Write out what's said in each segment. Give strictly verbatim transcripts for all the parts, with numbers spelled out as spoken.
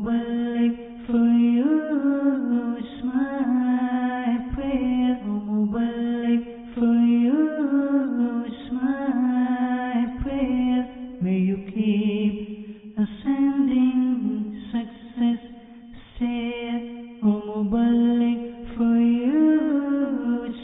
Mubarak for you, it's my prayer. O Mubarak for you, it's my prayer. May you keep ascending success stair. O Mubarak for you, it's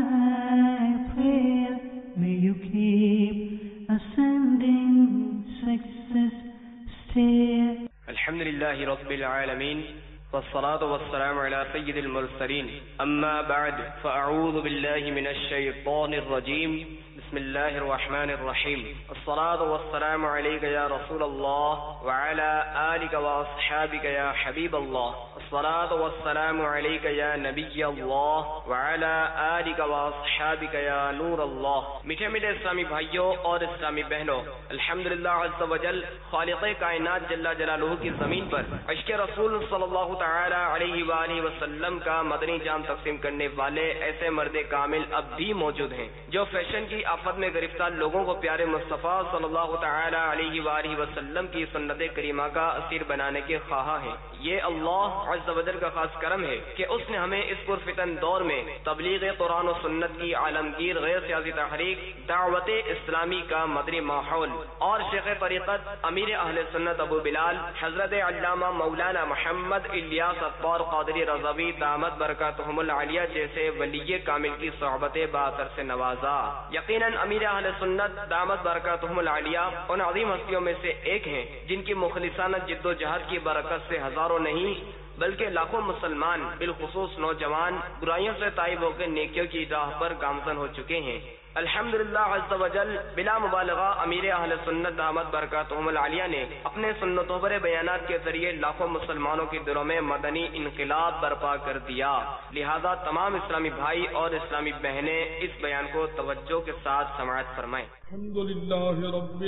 my prayer. May you keep ascending success stair. الحمد لله رب العالمين والصلاة والسلام على سيد المرسلين أما بعد فأعوذ بالله من الشيطان الرجيم بسم الله الرحمن الرحيم الصلاة والسلام عليك يا رسول الله وعلى آلك وأصحابك يا حبيب الله الصلاة والسلام عليك يا نبي الله وعلى آلك وأصحابك يا نور الله. میٹھے میٹھے اسلامی بھائیوں اور اسلامی بہنوں، الحمدللہ عز وجل خالق کائنات جل جلالہ کی زمین پر عشق رسول صلی اللہ تعالی علیہ وآلہ وسلم کا مدنی جام تقسیم کرنے والے ایسے مرد کامل اب بھی موجود ہیں جو فیشن کی آفت میں گرفتار لوگوں کو پیارے مصطفیٰ صلی اللہ تعالی علیہ وآلہ وسلم کی سنت کریمہ کا اسیر بنانے کے خواہاں ہیں. یہ اللہ عز و جل کا خاص کرم ہے کہ اس نے ہمیں اس پرفتن دور میں تبلیغ قرآن و سنت کی عالمگیر غیر سیاسی تحریک دعوت اسلامی کا مدنی ماحول اور شیخ طریقت امیر اہل سنت ابو بلال حضرت علامہ مولانا محمد الیاس اطوار قادری رضوی دامت برکاتہم العالیہ جیسے ولی کامل کی صحبت باثر سے نوازا. یقیناً امیر اہل سنت دامت برکاتہم العالیہ ان عظیم ہستیوں میں سے ایک ہیں جن کی مخلصانہ جد و جہد کی برکت سے ہزاروں نہیں بلکہ لاکھوں مسلمان بالخصوص نوجوان برائیوں سے تائب ہو کے نیکیوں کی راہ پر گامزن ہو چکے ہیں. الحمدللہ عز و جل بلا مبالغہ امیر اہل سنت دامت برکاتہم العالیہ نے اپنے سنتوں پر بیانات کے ذریعے لاکھوں مسلمانوں کے دلوں میں مدنی انقلاب برپا کر دیا. لہذا تمام اسلامی بھائی اور اسلامی بہنیں اس بیان کو توجہ کے ساتھ سماعت فرمائیں. الحمدللہ رب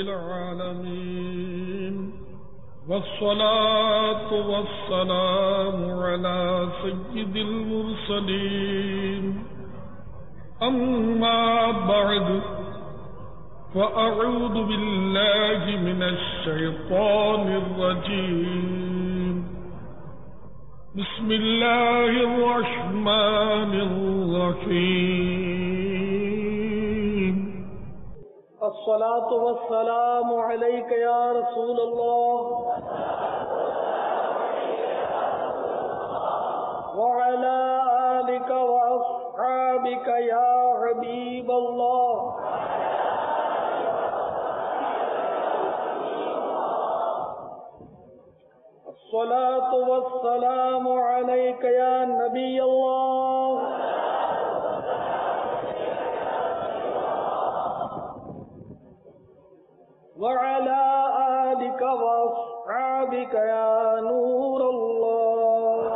العالمین والصلاة والسلام على سيد المرسلين أما بعد فأعوذ بالله من الشيطان الرجيم بسم الله الرحمن الرحيم الصلاة والسلام عليك يا رسول الله وعلى آلك وأصحابك يا حبيب الله. الصلاة والسلام عليك يا نبي الله وعلى آلك وأصحابك يا نور الله.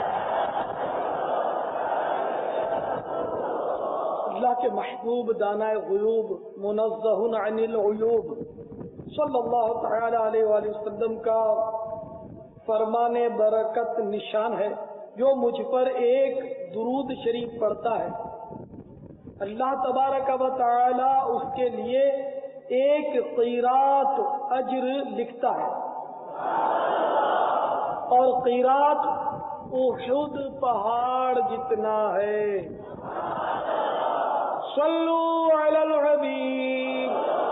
اللہ کے محبوب دانائے غیوب منزہ عن العیوب صلی اللہ تعالی علیہ وآلہ وسلم کا فرمان برکت نشان ہے جو مجھ پر ایک درود شریف پڑھتا ہے اللہ تبارک و تعالی اس کے لیے ایک قیرات اجر لکھتا ہے اور قیرات احد پہاڑ جتنا ہے. صلو علی الحبیب.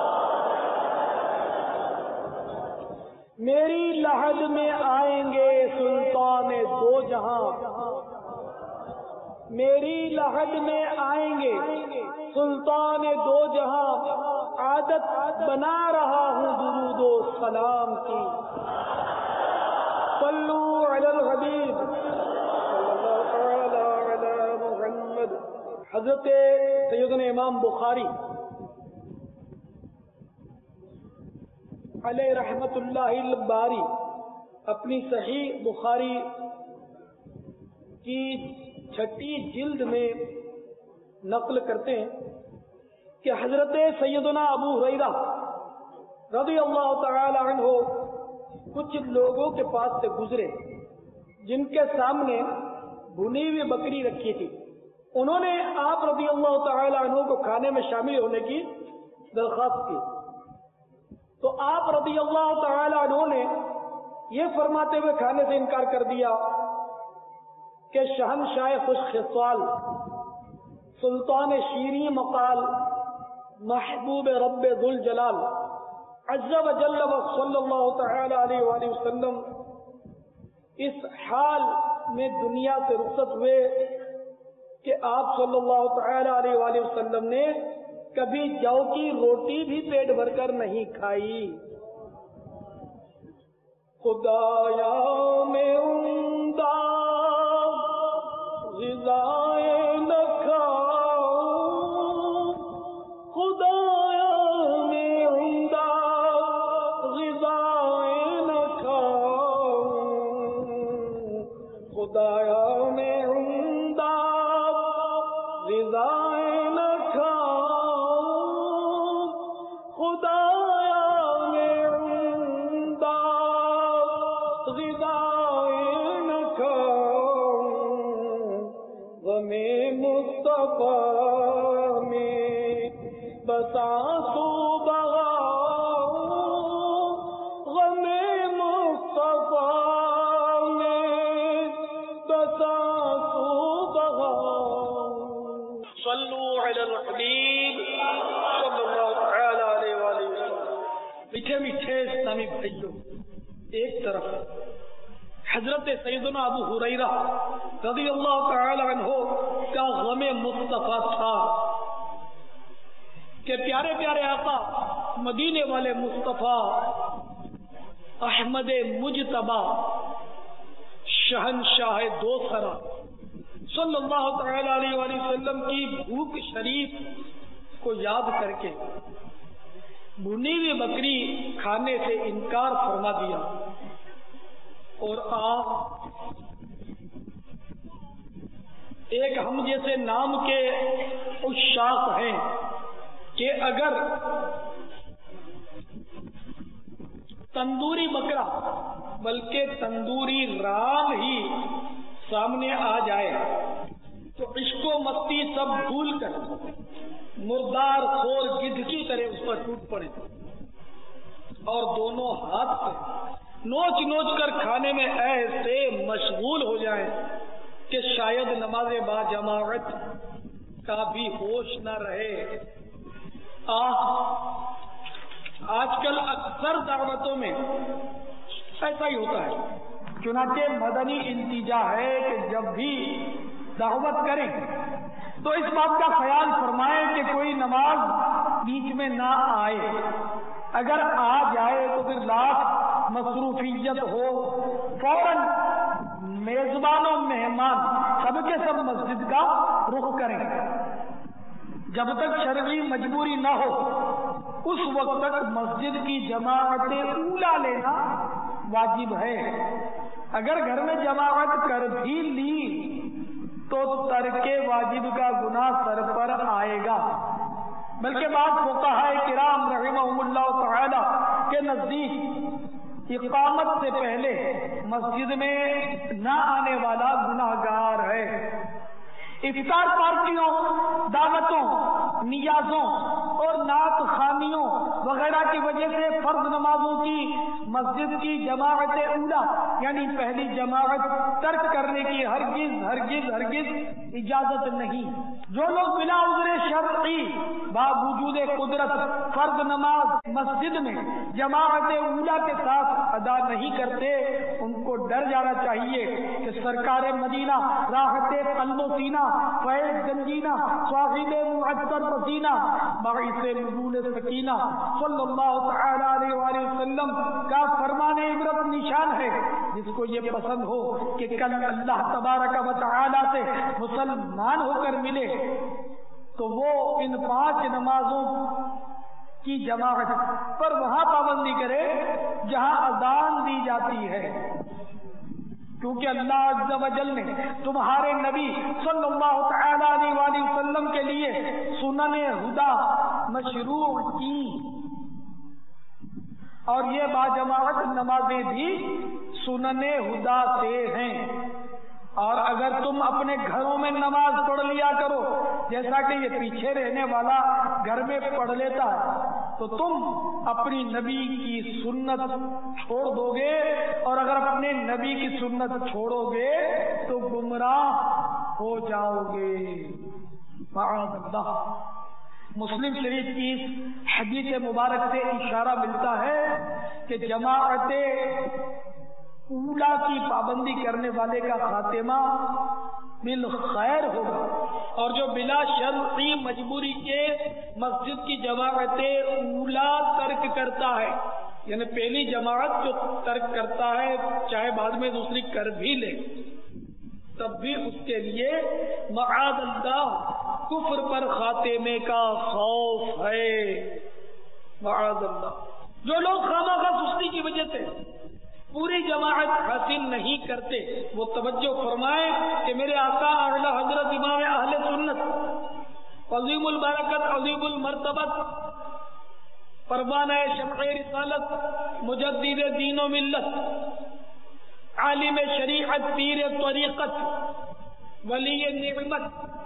میری لحد میں آئیں گے سلطان دو جہاں میری لحد میں آئیں گے سلطان دو جہاں عادت بنا رہا ہوں درود و سلام کی. صلو علی الحبیب صلی اللہ تعالی علی محمد. حضرت سیدنا امام بخاری علیہ رحمت اللہ الباری اپنی صحیح بخاری کی چھٹی جلد میں نقل کرتے ہیں کہ حضرت سیدنا ابو ہریرہ رضی اللہ تعالی عنہ کچھ لوگوں کے پاس سے گزرے جن کے سامنے بھنی ہوئی بکری رکھی تھی. انہوں نے آپ رضی اللہ تعالی عنہ کو کھانے میں شامل ہونے کی درخواست کی تو آپ رضی اللہ تعالی عنہ نے یہ فرماتے ہوئے کھانے سے انکار کر دیا کہ شہنشاہ خوش خصال، سلطان شیریں مقال، محبوب رب ذوالجلال عز و جل و صلی اللہ تعالی علیہ وآلہ وسلم اس حال میں دنیا سے رخصت ہوئے کہ آپ صلی اللہ تعالی علیہ وآلہ وسلم نے کبھی جو کی روٹی بھی پیٹ بھر کر نہیں کھائی۔ خدایا میں عمدہ غذائیں نہ کھاؤں، خدایا میں عمدہ غذائیں نہ کھاؤں، خدایا میں عمدہ غذائیں نہ کھاؤں، خدایا میں عمدہ غذائیں نہ کھاؤں، غم مصطفیٰ میں بس آنسو بہاؤں، غم مصطفیٰ میں بس آنسو بہاؤں۔ صلو علی الحبیب صلی اللہ تعالی علیہ وآلہ وسلم۔ میٹھے میٹھے اسلامی بھائیوں، ایک طرف حضرت سیدنا ابو ہریرہ رضی اللہ تعالی عنہ کا غم مصطفیٰ تھا کہ پیارے پیارے آقا مدینے والے مصطفیٰ احمد مجتبی شہنشاہ دوسرا صلی اللہ تعالی علیہ وآلہ وسلم کی بھوک شریف کو یاد کر کے بھنی ہوئی بکری کھانے سے انکار فرما دیا، اور آپ ایک ہم جیسے نام کے عشاق ہیں کہ اگر تندوری بکرا بلکہ تندوری رام ہی سامنے آ جائے تو عشق و مستی سب بھول کر مردار خور گدھ کی طرح اس پر ٹوٹ پڑے اور دونوں ہاتھ سے نوچ نوچ کر کھانے میں ایسے مشغول ہو جائیں کہ شاید نماز با جماعت کا بھی ہوش نہ رہے۔ آہ آج کل اکثر دعوتوں میں ایسا ہی ہوتا ہے، چنانچہ مدنی التجا ہے کہ جب بھی دعوت کریں تو اس بات کا خیال فرمائیں کہ کوئی نماز بیچ میں نہ آئے، اگر آ جائے تو پھر لاکھ مصروفیت ہو فوراً میزبان و مہمان سب کے سب مسجد کا رخ کریں، جب تک شرعی مجبوری نہ ہو اس وقت تک مسجد کی جماعت اولا لینا واجب ہے۔ اگر گھر میں جماعت کر بھی لی تو ترک واجب کا گناہ سر پر آئے گا، بلکہ بعض فقہاء کرام رحمہم اللہ تعالی کے نزدیک اقامت سے پہلے مسجد میں نہ آنے والا گناہگار ہے۔ افطار پارٹیوں، دعوتوں، نیازوں اور نعت خوانیوں وغیرہ کی وجہ سے فرض نمازوں کی مسجد کی جماعت اولا یعنی پہلی جماعت ترک کرنے کی ہرگز ہرگز ہرگز اجازت نہیں۔ جو لوگ بلا عذر شرعی باوجود قدرت فرض نماز مسجد میں جماعت اولا کے ساتھ ادا نہیں کرتے ان کو ڈر جانا چاہیے کہ سرکار مدینہ راحت قلب و سینہ فیض گنجینہ صاحب معطر پسینہ باعث نزول سکینہ صلی اللہ تعالی علیہ وآلہ وسلم کا فرمان عبرت نشان ہے، جس کو یہ پسند ہو کہ کل اللہ تبارک و تعالی سے مسلمان ہو کر ملے تو وہ ان پانچ نمازوں کی جماعت پر وہاں پابندی کرے جہاں اذان دی جاتی ہے، کیونکہ اللہ عز و جل نے تمہارے نبی صلی اللہ تعالی علیہ وآلہ وسلم کے لیے سنن ہدا مشروع کی، اور یہ باجماعت نمازیں بھی سنن ہدا سے ہیں۔ اور اگر تم اپنے گھروں میں نماز پڑھ لیا کرو جیسا کہ یہ پیچھے رہنے والا گھر میں پڑھ لیتا ہے، تو تم اپنی نبی کی سنت چھوڑ دو گے، اور اگر اپنے نبی کی سنت چھوڑو گے تو گمراہ ہو جاؤ گے، معاذ اللہ۔ مسلم شریف کی اس حدیث مبارک سے اشارہ ملتا ہے کہ جماعت اولا کی پابندی کرنے والے کا خاتمہ بالخیر ہوگا، اور جو بلا شرعی مجبوری کے مسجد کی جماعت اولا ترک کرتا ہے، یعنی پہلی جماعت جو ترک کرتا ہے چاہے بعد میں دوسری کر بھی لے، تب بھی اس کے لیے معاذ اللہ کفر پر خاتمے کا خوف ہے، معاذ اللہ۔ جو لوگ خامخواہ سستی کی وجہ سے پوری جماعت حاصل نہیں کرتے، وہ توجہ فرمائیں کہ میرے آقا اعلی حضرت امام اہل سنت عظیم البرکت عظیم المرتبت پروانہ شمع رسالت مجدد دین و ملت عالم شریعت پیر طریقت ولی نعمت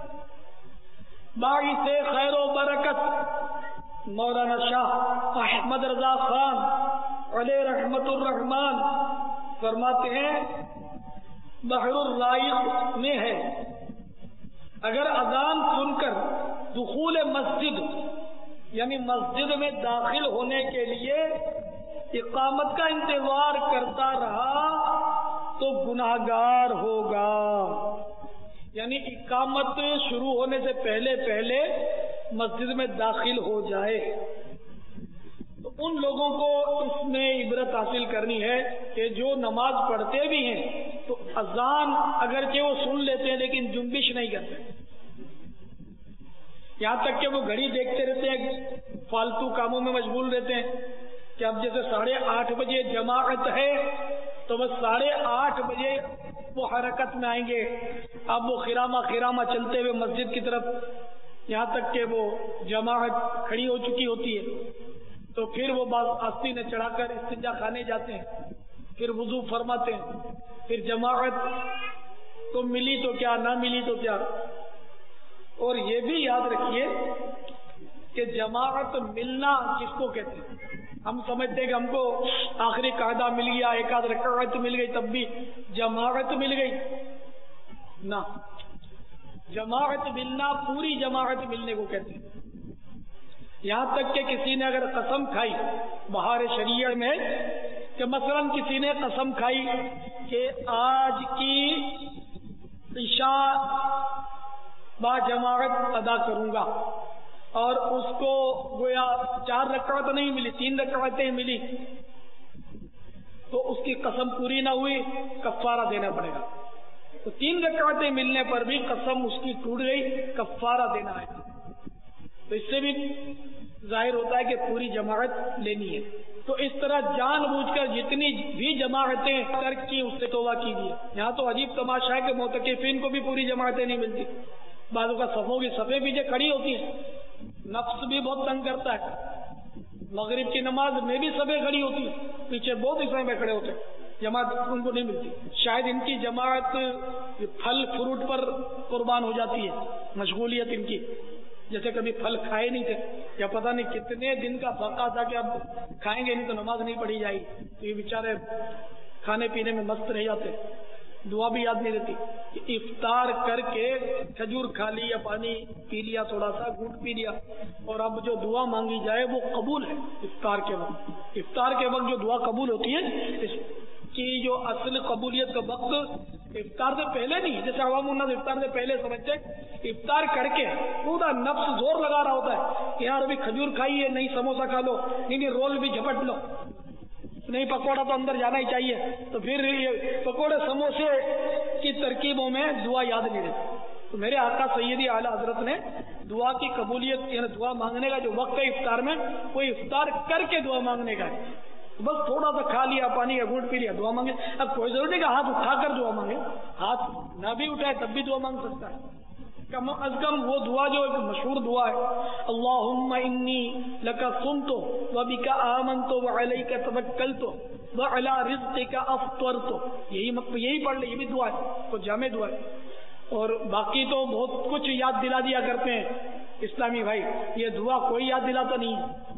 باعث خیر و برکت مولانا شاہ احمد رضا خان علیہ رحمت الرحمان فرماتے ہیں بحر الرائق میں ہے، اگر اذان سن کر دخول مسجد یعنی مسجد میں داخل ہونے کے لیے اقامت کا انتظار کرتا رہا تو گناہگار ہوگا، یعنی اقامت شروع ہونے سے پہلے پہلے مسجد میں داخل ہو جائے۔ تو ان لوگوں کو اس میں عبرت حاصل کرنی ہے کہ جو نماز پڑھتے بھی ہیں تو اذان اگرچہ وہ سن لیتے ہیں لیکن جنبش نہیں کرتے، یہاں تک کہ وہ گھڑی دیکھتے رہتے ہیں، فالتو کاموں میں مشغول رہتے ہیں کہ اب جیسے ساڑھے آٹھ بجے جماعت ہے تو بس ساڑھے آٹھ بجے وہ حرکت میں آئیں گے، اب وہ خیرامہ خیرامہ چلتے ہوئے مسجد کی طرف، یہاں تک کہ وہ جماعت کھڑی ہو چکی ہوتی ہے تو پھر وہ بعض آستی نے چڑھا کر استنجا خانے جاتے ہیں، پھر وضو فرماتے ہیں، پھر جماعت تو ملی تو کیا نہ ملی تو کیا۔ اور یہ بھی یاد رکھیے کہ جماعت ملنا کس کو کہتے ہیں؟ ہم سمجھتے ہیں کہ ہم کو آخری قاعدہ مل گیا، ایک آدھ رکعت مل گئی تب بھی جماعت مل گئی، نہ، جماعت ملنا پوری جماعت ملنے کو کہتے ہیں۔ یہاں تک کہ کسی نے اگر قسم کھائی بہار شریعہ میں کہ مثلا کسی نے قسم کھائی کہ آج کی عشاء با جماعت ادا کروں گا، اور اس کو گویا چار رکعت نہیں ملی، تین رکعتیں ملی، تو اس کی قسم پوری نہ ہوئی، کفارہ دینا پڑے گا۔ تو تین رکعتیں ملنے پر بھی قسم اس کی ٹوٹ گئی، کفارہ دینا ہے۔ تو اس سے بھی ظاہر ہوتا ہے کہ پوری جماعت لینی ہے۔ تو اس طرح جان بوجھ کر جتنی بھی جماعتیں ترک کی اس سے توبہ کیجیے۔ یہاں تو عجیب تماشا ہے کہ معتکفین کو بھی پوری جماعتیں نہیں ملتی، بعضوں کا صفوں کی صفیں پیچھے کھڑی ہوتی ہیں، نفس بھی بہت تنگ کرتا ہے، مغرب کی نماز میں بھی صفیں کھڑی ہوتی ہیں، پیچھے بہت حصے میں کھڑے ہوتے ہیں، جماعت ان کو نہیں ملتی۔ شاید ان کی جماعت پھل فروٹ پر قربان ہو جاتی ہے، مشغولیت ان کی، جیسے کبھی پھل کھائے نہیں تھے یا پتہ نہیں کتنے دن کا فقہ تھا کہ اب کھائیں گے نہیں تو نماز نہیں پڑھی جائے گی، تو یہ بیچارے کھانے پینے میں مست رہ جاتے، دعا بھی یاد نہیں رہتی کہ افطار کر کے کھجور کھا لی یا پانی پی لیا، تھوڑا سا گھونٹ پی لیا، اور اب جو دعا مانگی جائے وہ قبول ہے افطار کے وقت۔ افطار کے وقت جو دعا قبول ہوتی ہے اس کی جو اصل قبولیت کا وقت افطار سے پہلے نہیں، جیسے عوام الناس افطار سے پہلے سمجھتے، افطار کر کے پورا نفس زور لگا رہا ہوتا ہے کہ یار ابھی کھجور کھائیے، نہیں سموسا کھا لو، نہیں نہیں رول بھی جھپٹ لو، نہیں پکوڑا تو اندر جانا ہی چاہیے، تو پھر یہ پکوڑے سموسے کی ترکیبوں میں دعا یاد نہیں رہتی۔ تو میرے آقا سیدی اعلیٰ حضرت نے دعا کی قبولیت یعنی دعا مانگنے کا جو وقت ہے افطار میں، وہ افطار کر کے دعا مانگنے کا ہے، بس تھوڑا سا کھا لیا، پانی کا گھونٹ پی لیا، دعا مانگے۔ اب کوئی ضرورت نہیں کہ ہاتھ اٹھا کر دعا مانگے، ہاتھ نہ بھی اٹھائے تب بھی دعا مانگ سکتا ہے۔ کم از کم وہ دعا جو ایک مشہور دعا ہے، اللہم انی لک صمت وبک آمنت وعلیک توکلت وعلی رزقک افطرت، یہی یہی پڑھ لے، یہ بھی دعا ہے، تو جامع دعا ہے۔ اور باقی تو بہت کچھ یاد دلا دیا کرتے ہیں اسلامی بھائی، یہ دعا کوئی یاد دلاتا نہیں ہے،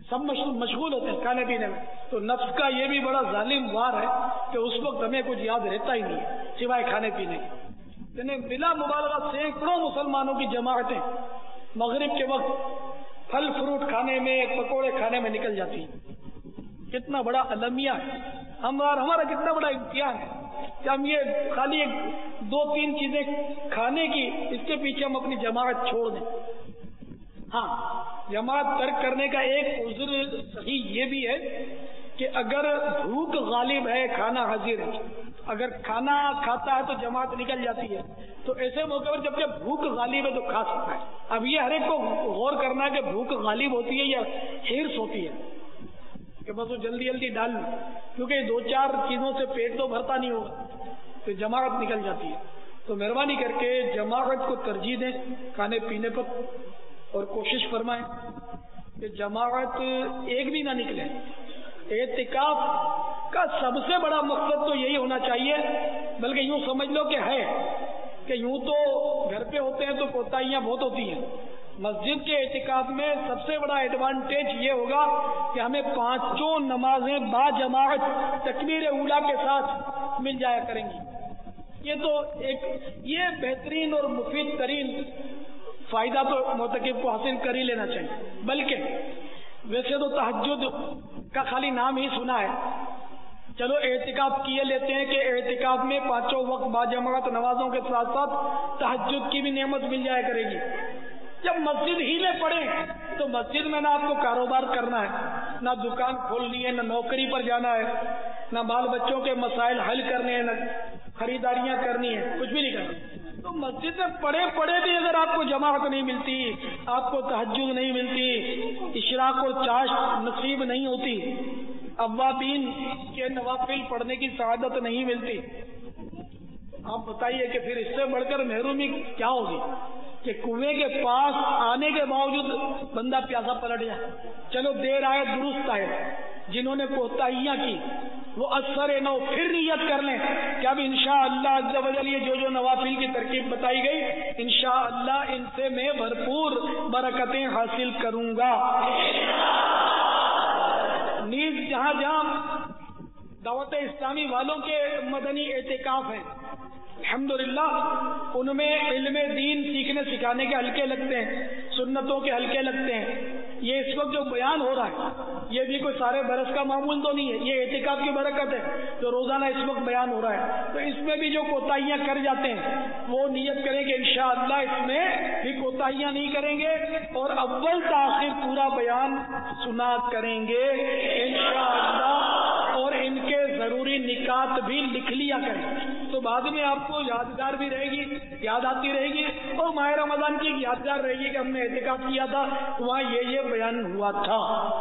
سب مشغول ہوتے ہیں کھانے پینے میں. تو نفس کا یہ بھی بڑا ظالم وار ہے کہ اس وقت ہمیں کچھ یاد رہتا ہی نہیں ہے سوائے کھانے پینے کی. یعنی بلا مبالغہ سینکڑوں مسلمانوں کی جماعتیں مغرب کے وقت پھل فروٹ کھانے میں پکوڑے کھانے میں نکل جاتی ہیں. کتنا بڑا المیہ ہے ہمارا ہمارا کتنا بڑا امتحان ہے کہ ہم یہ خالی ایک دو تین چیزیں کھانے کی اس کے پیچھے ہم اپنی جماعت چھوڑ دیں. ہاں جماعت ترک کرنے کا ایک عذر صحیح یہ بھی ہے کہ اگر بھوک غالب ہے کھانا حاضر ہے, اگر کھانا کھاتا ہے تو جماعت نکل جاتی ہے, تو ایسے موقع پر جب کہ بھوک غالب ہے تو کھا سکتا ہے. اب یہ ہر ایک کو غور کرنا ہے کہ بھوک غالب ہوتی ہے یا حرص ہوتی ہے کہ بس وہ جلدی جلدی ڈال لیں, کیونکہ دو چار چیزوں سے پیٹ تو بھرتا نہیں ہوگا, تو جماعت نکل جاتی ہے. تو مہربانی کر کے جماعت کو ترجیح دیں کھانے پینے پر, اور کوشش فرمائیں کہ جماعت ایک بھی نہ نکلے. اعتکاف کا سب سے بڑا مقصد تو یہی ہونا چاہیے, بلکہ یوں سمجھ لو کہ ہے کہ یوں تو گھر پہ ہوتے ہیں تو کوتاہیاں بہت ہوتی ہیں. مسجد کے اعتکاف میں سب سے بڑا ایڈوانٹیج یہ ہوگا کہ ہمیں پانچوں نمازیں با جماعت تکبیر اولیٰ کے ساتھ مل جایا کریں گی. یہ تو ایک یہ بہترین اور مفید ترین فائدہ تو معتکف کو حاصل کر ہی لینا چاہیے. بلکہ ویسے تو تہجد کا خالی نام ہی سنا ہے, چلو اعتکاف کیے لیتے ہیں کہ اعتکاف میں پانچوں وقت با جماعت نمازوں کے ساتھ ساتھ تہجد کی بھی نعمت مل جایا کرے گی. جب مسجد ہی میں پڑے تو مسجد میں نہ آپ کو کاروبار کرنا ہے, نہ دکان کھولنی ہے, نہ نوکری پر جانا ہے, نہ بال بچوں کے مسائل حل کرنے ہیں, نہ خریداریاں کرنی ہے, کچھ بھی نہیں کرنا. تو مسجد میں پڑے پڑے بھی اگر آپ کو جماعت نہیں ملتی, آپ کو تہجد نہیں ملتی, اشراق اور چاشت نصیب نہیں ہوتی, اوابین کے نوافل پڑھنے کی سعادت نہیں ملتی, آپ بتائیے کہ پھر اس سے بڑھ کر محرومی کیا ہوگی کہ کنویں کے پاس آنے کے باوجود بندہ پیاسا پلٹ جائے. چلو دیر آئے درست آئے, جنہوں نے کوتاہیاں کی وہ اثر نو پھر نیت کر لیں کہ اب انشاءاللہ عز و جل یہ جو جو نوافل کی ترکیب بتائی گئی انشاءاللہ ان سے میں بھرپور برکتیں حاصل کروں گا. نیز جہاں جہاں دعوت اسلامی والوں کے مدنی اعتکاف ہیں الحمدللہ ان میں علم دین سیکھنے سکھانے کے حلقے لگتے ہیں, سنتوں کے حلقے لگتے ہیں. یہ اس وقت جو بیان ہو رہا ہے یہ بھی کوئی سارے برس کا معمول تو نہیں ہے, یہ اعتکاف کی برکت ہے جو روزانہ اس وقت بیان ہو رہا ہے. تو اس میں بھی جو کوتاہیاں کر جاتے ہیں وہ نیت کریں کہ انشاءاللہ اس میں بھی کوتاہیاں نہیں کریں گے اور اول تاخیر پورا بیان سنا کریں گے انشاءاللہ, اور ان کے ضروری نکات بھی لکھ لیا کریں تو بعد میں آپ کو یادگار بھی رہے گی, یاد آتی رہے گی, اور ماہ رمضان کی یادگار رہے گی کہ ہم نے اعتکاف کیا تھا وہاں یہ یہ بیان ہوا تھا.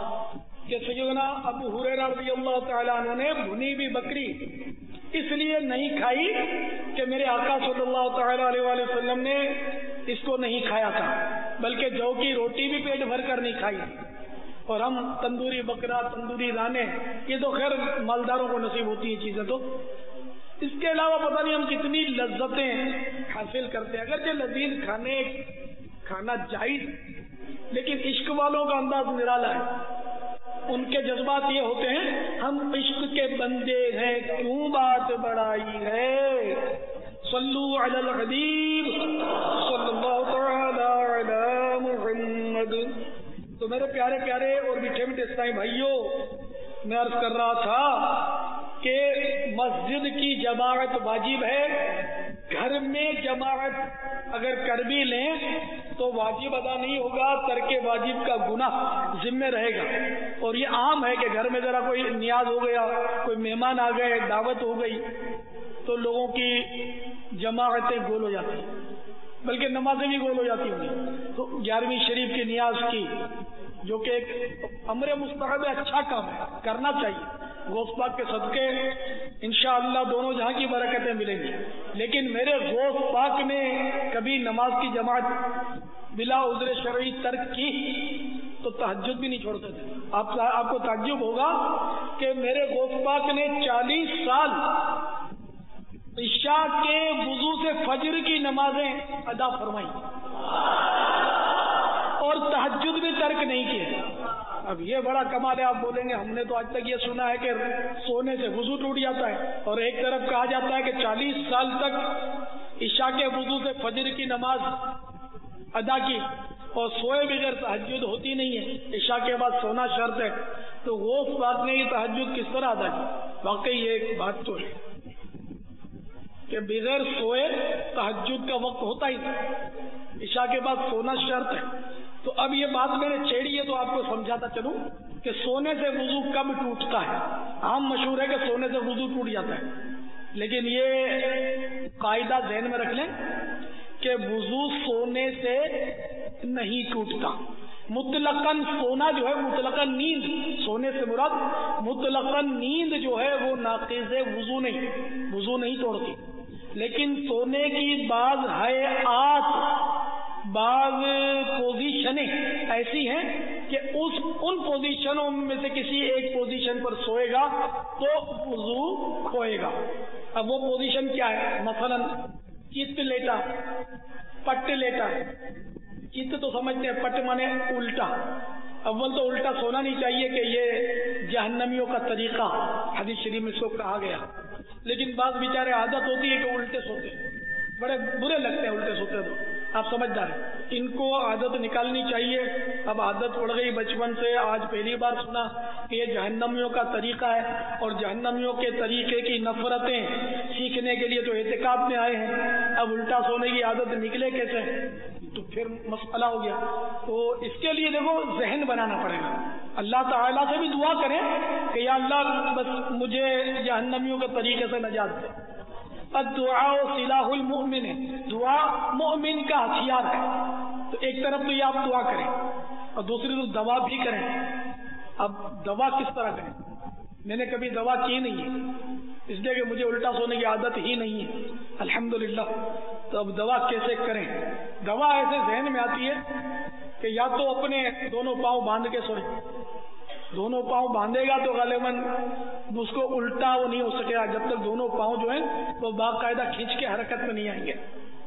کہ سیدنا ابو ہریرہ رضی اللہ تعالیٰ عنہ نے بھنی ہوئی بکری اس لیے نہیں کھائی کہ میرے آقا صلی اللہ تعالیٰ علیہ وآلہ وسلم نے اس کو نہیں کھایا تھا, بلکہ جو کی روٹی بھی پیٹ بھر کر نہیں کھائی. اور ہم تندوری بکرا, تندوری رانے, یہ تو خیر مالداروں کو نصیب ہوتی ہیں چیزیں. تو اس کے علاوہ پتہ نہیں ہم کتنی لذتیں حاصل کرتے ہیں. اگرچہ لذیذ کھانے کھانا جائز, لیکن عشق والوں کا انداز نرالا ہے. ان کے جذبات یہ ہوتے ہیں ہم عشق کے بندے ہیں کیوں بات بڑائی ہے, صلو علی الحبیب صلی اللہ تعالی علی محمد. تو میرے پیارے پیارے اور میٹھے میٹھے اسلامی بھائیوں, میں عرض کر رہا تھا کہ مسجد کی جماعت واجب ہے, گھر میں جماعت اگر کر بھی لیں تو واجب ادا نہیں ہوگا, ترک واجب کا گناہ ذمہ رہے گا. اور یہ عام ہے کہ گھر میں ذرا کوئی نیاز ہو گیا, کوئی مہمان آ گئے, دعوت ہو گئی تو لوگوں کی جماعتیں گول ہو جاتی ہیں, بلکہ نمازیں بھی گول ہو جاتی ہوں گی. تو گیارہویں شریف کی نیاز کی جو کہ ایک امر مستحب اچھا کام ہے, کرنا چاہیے. غوث پاک کے صدقے انشاءاللہ دونوں جہاں کی برکتیں ملیں گی. لیکن میرے غوث پاک نے کبھی نماز کی جماعت بلا عذر شرعی ترک کی تو تہجد بھی نہیں چھوڑتے تھے. آپ آپ کو تعجب ہوگا کہ میرے غوث پاک نے چالیس سال عشاء کے وضو سے فجر کی نمازیں ادا فرمائی اور تہجد بھی ترک نہیں کیے. اب یہ بڑا کمال ہے، آپ بولیں گے ہم نے تو آج تک یہ سنا ہے کہ سونے سے وضو ٹوٹ جاتا ہے، اور ایک طرف کہا جاتا ہے کہ چالیس سال تک عشاء کے وضو سے فجر کی نماز ادا کی اور سوئے بغیر تہجد ہوتی نہیں ہے، عشاء کے بعد سونا شرط ہے، تو وہ اس بات نے یہ تہجد کس طرح ادا کی؟ واقعی یہ ایک بات تو ہے کہ بغیر سوئے تہجد کا وقت ہوتا ہی نہیں، عشاء کے بعد سونا شرط ہے۔ تو اب یہ بات میں نے چھیڑی ہے تو آپ کو سمجھاتا چلوں کہ سونے سے وضو کب ٹوٹتا ہے۔ عام مشہور ہے کہ سونے سے وضو ٹوٹ جاتا ہے، لیکن یہ قاعدہ ذہن میں رکھ لیں کہ وضو سونے سے نہیں ٹوٹتا۔ مطلقاً سونا جو ہے، مطلقاً نیند، سونے سے مراد مطلقاً نیند جو ہے وہ ناقض وضو نہیں، وضو نہیں توڑتی، لیکن سونے کی بعض حیات، بعض پوزیشنیں ایسی ہیں کہ اس ان پوزیشنوں میں سے کسی ایک پوزیشن پر سوئے گا تو وضو کھوئے گا۔ اب وہ پوزیشن کیا ہے؟ مثلا چت لیٹا، پٹ لیٹا، چت تو سمجھتے ہیں، پٹ مانے الٹا۔ اول تو الٹا سونا نہیں چاہیے کہ یہ جہنمیوں کا طریقہ حدیث شریف میں سو کہا گیا، لیکن بعض بیچارے عادت ہوتی ہے کہ الٹے سوتے ہیں، بڑے برے لگتے ہیں الٹے سوتے تو آپ سمجھدار ہیں، ان کو عادت نکالنی چاہیے۔ اب عادت پڑ گئی بچپن سے، آج پہلی بار سنا کہ یہ جہنمیوں کا طریقہ ہے، اور جہنمیوں کے طریقے کی نفرتیں سیکھنے کے لیے تو اعتکاف میں آئے ہیں، اب الٹا سونے کی عادت نکلے کیسے؟ تو پھر مسئلہ ہو گیا۔ تو اس کے لیے دیکھو ذہن بنانا پڑے گا، اللہ تعالیٰ سے بھی دعا کریں کہ یا اللہ بس مجھے جہنمیوں کے طریقے سے نجات دے۔ الدعاء سلاح المؤمن، دعا مومن کا ہتھیار ہے۔ تو ایک طرف تو یہ آپ دعا کریں اور دوسری تو دوا بھی کریں۔ اب دوا کس طرح کریں؟ میں نے کبھی دوا کی نہیں ہے، اس لیے کہ مجھے الٹا سونے کی عادت ہی نہیں ہے الحمدللہ۔ تو اب دوا کیسے کریں؟ دوا ایسے ذہن میں آتی ہے کہ یا تو اپنے دونوں پاؤں باندھ کے سوئیں، دونوں پاؤں باندھے گا تو غالباً اس کو الٹا وہ نہیں ہو سکے گا جب تک دونوں پاؤں جو ہیں وہ باقاعدہ کھینچ کے حرکت میں نہیں آئیں گے۔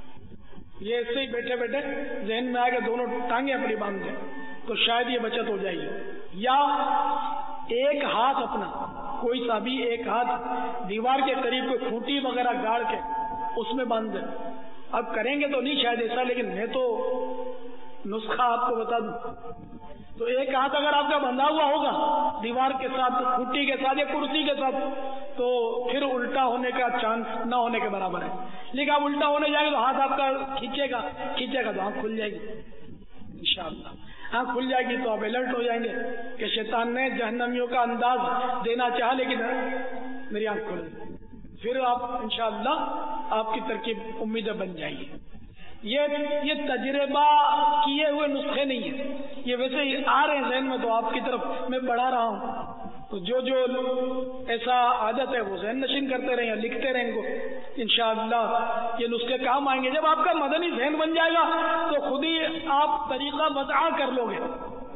یہ ایسے ہی بیٹھے بیٹھے ذہن میں آئے کہ دونوں ٹانگیں اپنی باندھ دیں تو شاید یہ بچت ہو جائے گی۔ یا ایک ہاتھ اپنا، کوئی سا بھی ایک ہاتھ دیوار کے قریب کوئی کھوٹی وغیرہ گاڑ کے اس میں باندھ دیں۔ اب کریں گے تو نہیں شاید ایسا، لیکن میں تو نسخہ آپ کو بتا دوں۔ تو ایک ہاتھ اگر آپ کا بندھا ہوا ہوگا دیوار کے ساتھ، کھوٹی کے ساتھ یا کرسی کے ساتھ، تو پھر الٹا ہونے کا چانس نہ ہونے کے برابر ہے۔ لیکن آپ الٹا ہونے جائیں گے تو ہاتھ آپ کا کھینچے گا کھینچے گا تو آنکھ کھل جائے گی انشاءاللہ۔ آنکھ کھل جائے گی تو آپ الرٹ ہو جائیں گے کہ شیطان نے جہنمیوں کا انداز دینا چاہا لیکن میری آنکھ کھل گئی، پھر آپ انشاءاللہ آپ کی ترکیب امیدیں بن جائیں گی۔ یہ یہ تجربہ کیے ہوئے نسخے نہیں ہیں، یہ ویسے ہی آ رہے ہیں ذہن میں تو آپ کی طرف میں بڑھا رہا ہوں۔ تو جو جو ایسا عادت ہے وہ ذہن نشین کرتے رہیں یا لکھتے رہیں گے، انشاءاللہ یہ نسخے کام آئیں گے۔ جب آپ کا مدنی ذہن بن جائے گا تو خود ہی آپ طریقہ بدعا کر لو گے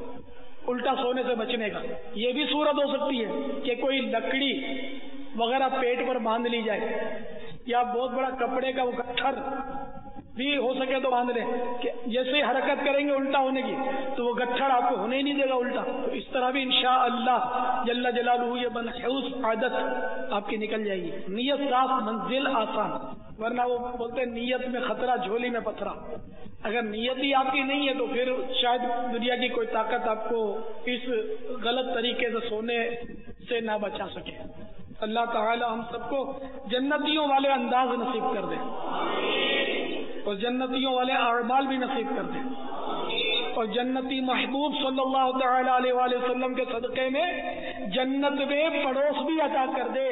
الٹا سونے سے بچنے کا۔ یہ بھی صورت ہو سکتی ہے کہ کوئی لکڑی وغیرہ پیٹ پر باندھ لی جائے، یا بہت بڑا کپڑے کا وہ گٹھر بھی ہو سکے تو باندھ لیں کہ جیسے ہی حرکت کریں گے الٹا ہونے کی تو وہ گٹھڑ آپ کو ہونے ہی نہیں دے گا الٹا۔ تو اس طرح بھی انشاءاللہ جل جلالہ یہ منحوس عادت آپ کی نکل جائے گی۔ نیت صاف، منزل آسان، ورنہ وہ بولتے ہیں نیت میں خطرہ جھولی میں پتھرا۔ اگر نیت ہی آپ کی نہیں ہے تو پھر شاید دنیا کی کوئی طاقت آپ کو اس غلط طریقے سے سونے سے نہ بچا سکے۔ اللہ تعالی ہم سب کو جنتیوں والے انداز نصیب کر دے اور جنتیوں والے اعمال بھی نصیب کر دے، اور جنتی محبوب صلی اللہ تعالی علیہ وآلہ وسلم کے صدقے میں جنت میں پڑوس بھی عطا کر دے۔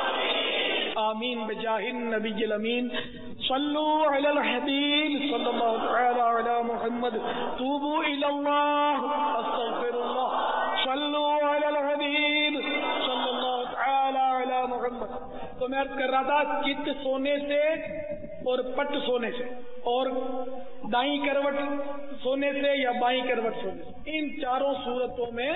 آمین بجاہ النبی الامین۔ صلو علی الحبیب صلی اللہ تعالی علی محمد، توبو الی اللہ، استغفر اللہ۔ صلو علی الحبیب صلی اللہ تعالی علی محمد۔ تو میں عرض کر رہا تھا چت سونے سے اور پٹ سونے سے اور دائیں کروٹ سونے سے یا بائیں کروٹ سونے سے، ان چاروں صورتوں میں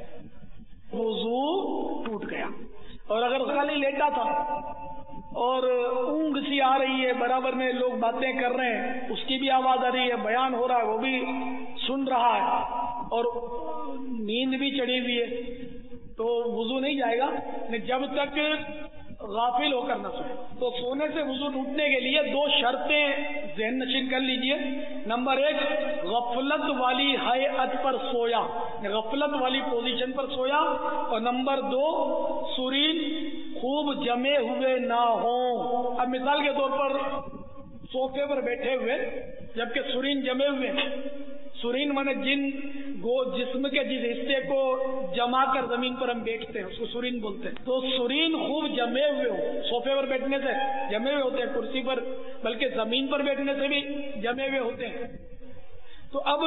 وضو ٹوٹ گیا۔ اور اگر خالی لیٹا تھا اور اونگ سی آ رہی ہے، برابر میں لوگ باتیں کر رہے ہیں، اس کی بھی آواز آ رہی ہے، بیان ہو رہا ہے وہ بھی سن رہا ہے، اور نیند بھی چڑھی ہوئی ہے تو وضو نہیں جائے گا جب تک غافل ہو کر نہ سوئے. تو سونے سے وضو ٹوٹنے کے لیے دو شرطیں ذہن نشین کر لیجئے. نمبر ایک، غفلت والی ہیئت پر سویا، غفلت والی پوزیشن پر سویا. اور نمبر دو، سرین خوب جمے ہوئے نہ ہوں. اب مثال کے طور پر صوفے پر بیٹھے ہوئے جبکہ سرین جمے ہوئے، سرین مانے جن گو جسم کے جس حصے کو جما کر زمین پر ہم بیٹھتے ہیں اس کو سرین بولتے ہیں. تو سرین خوب جمے ہوئے ہو، صوفے پر بیٹھنے سے جمے ہوئے ہوتے ہیں، کرسی پر بلکہ زمین پر بیٹھنے سے بھی جمے ہوئے ہوتے ہیں. تو اب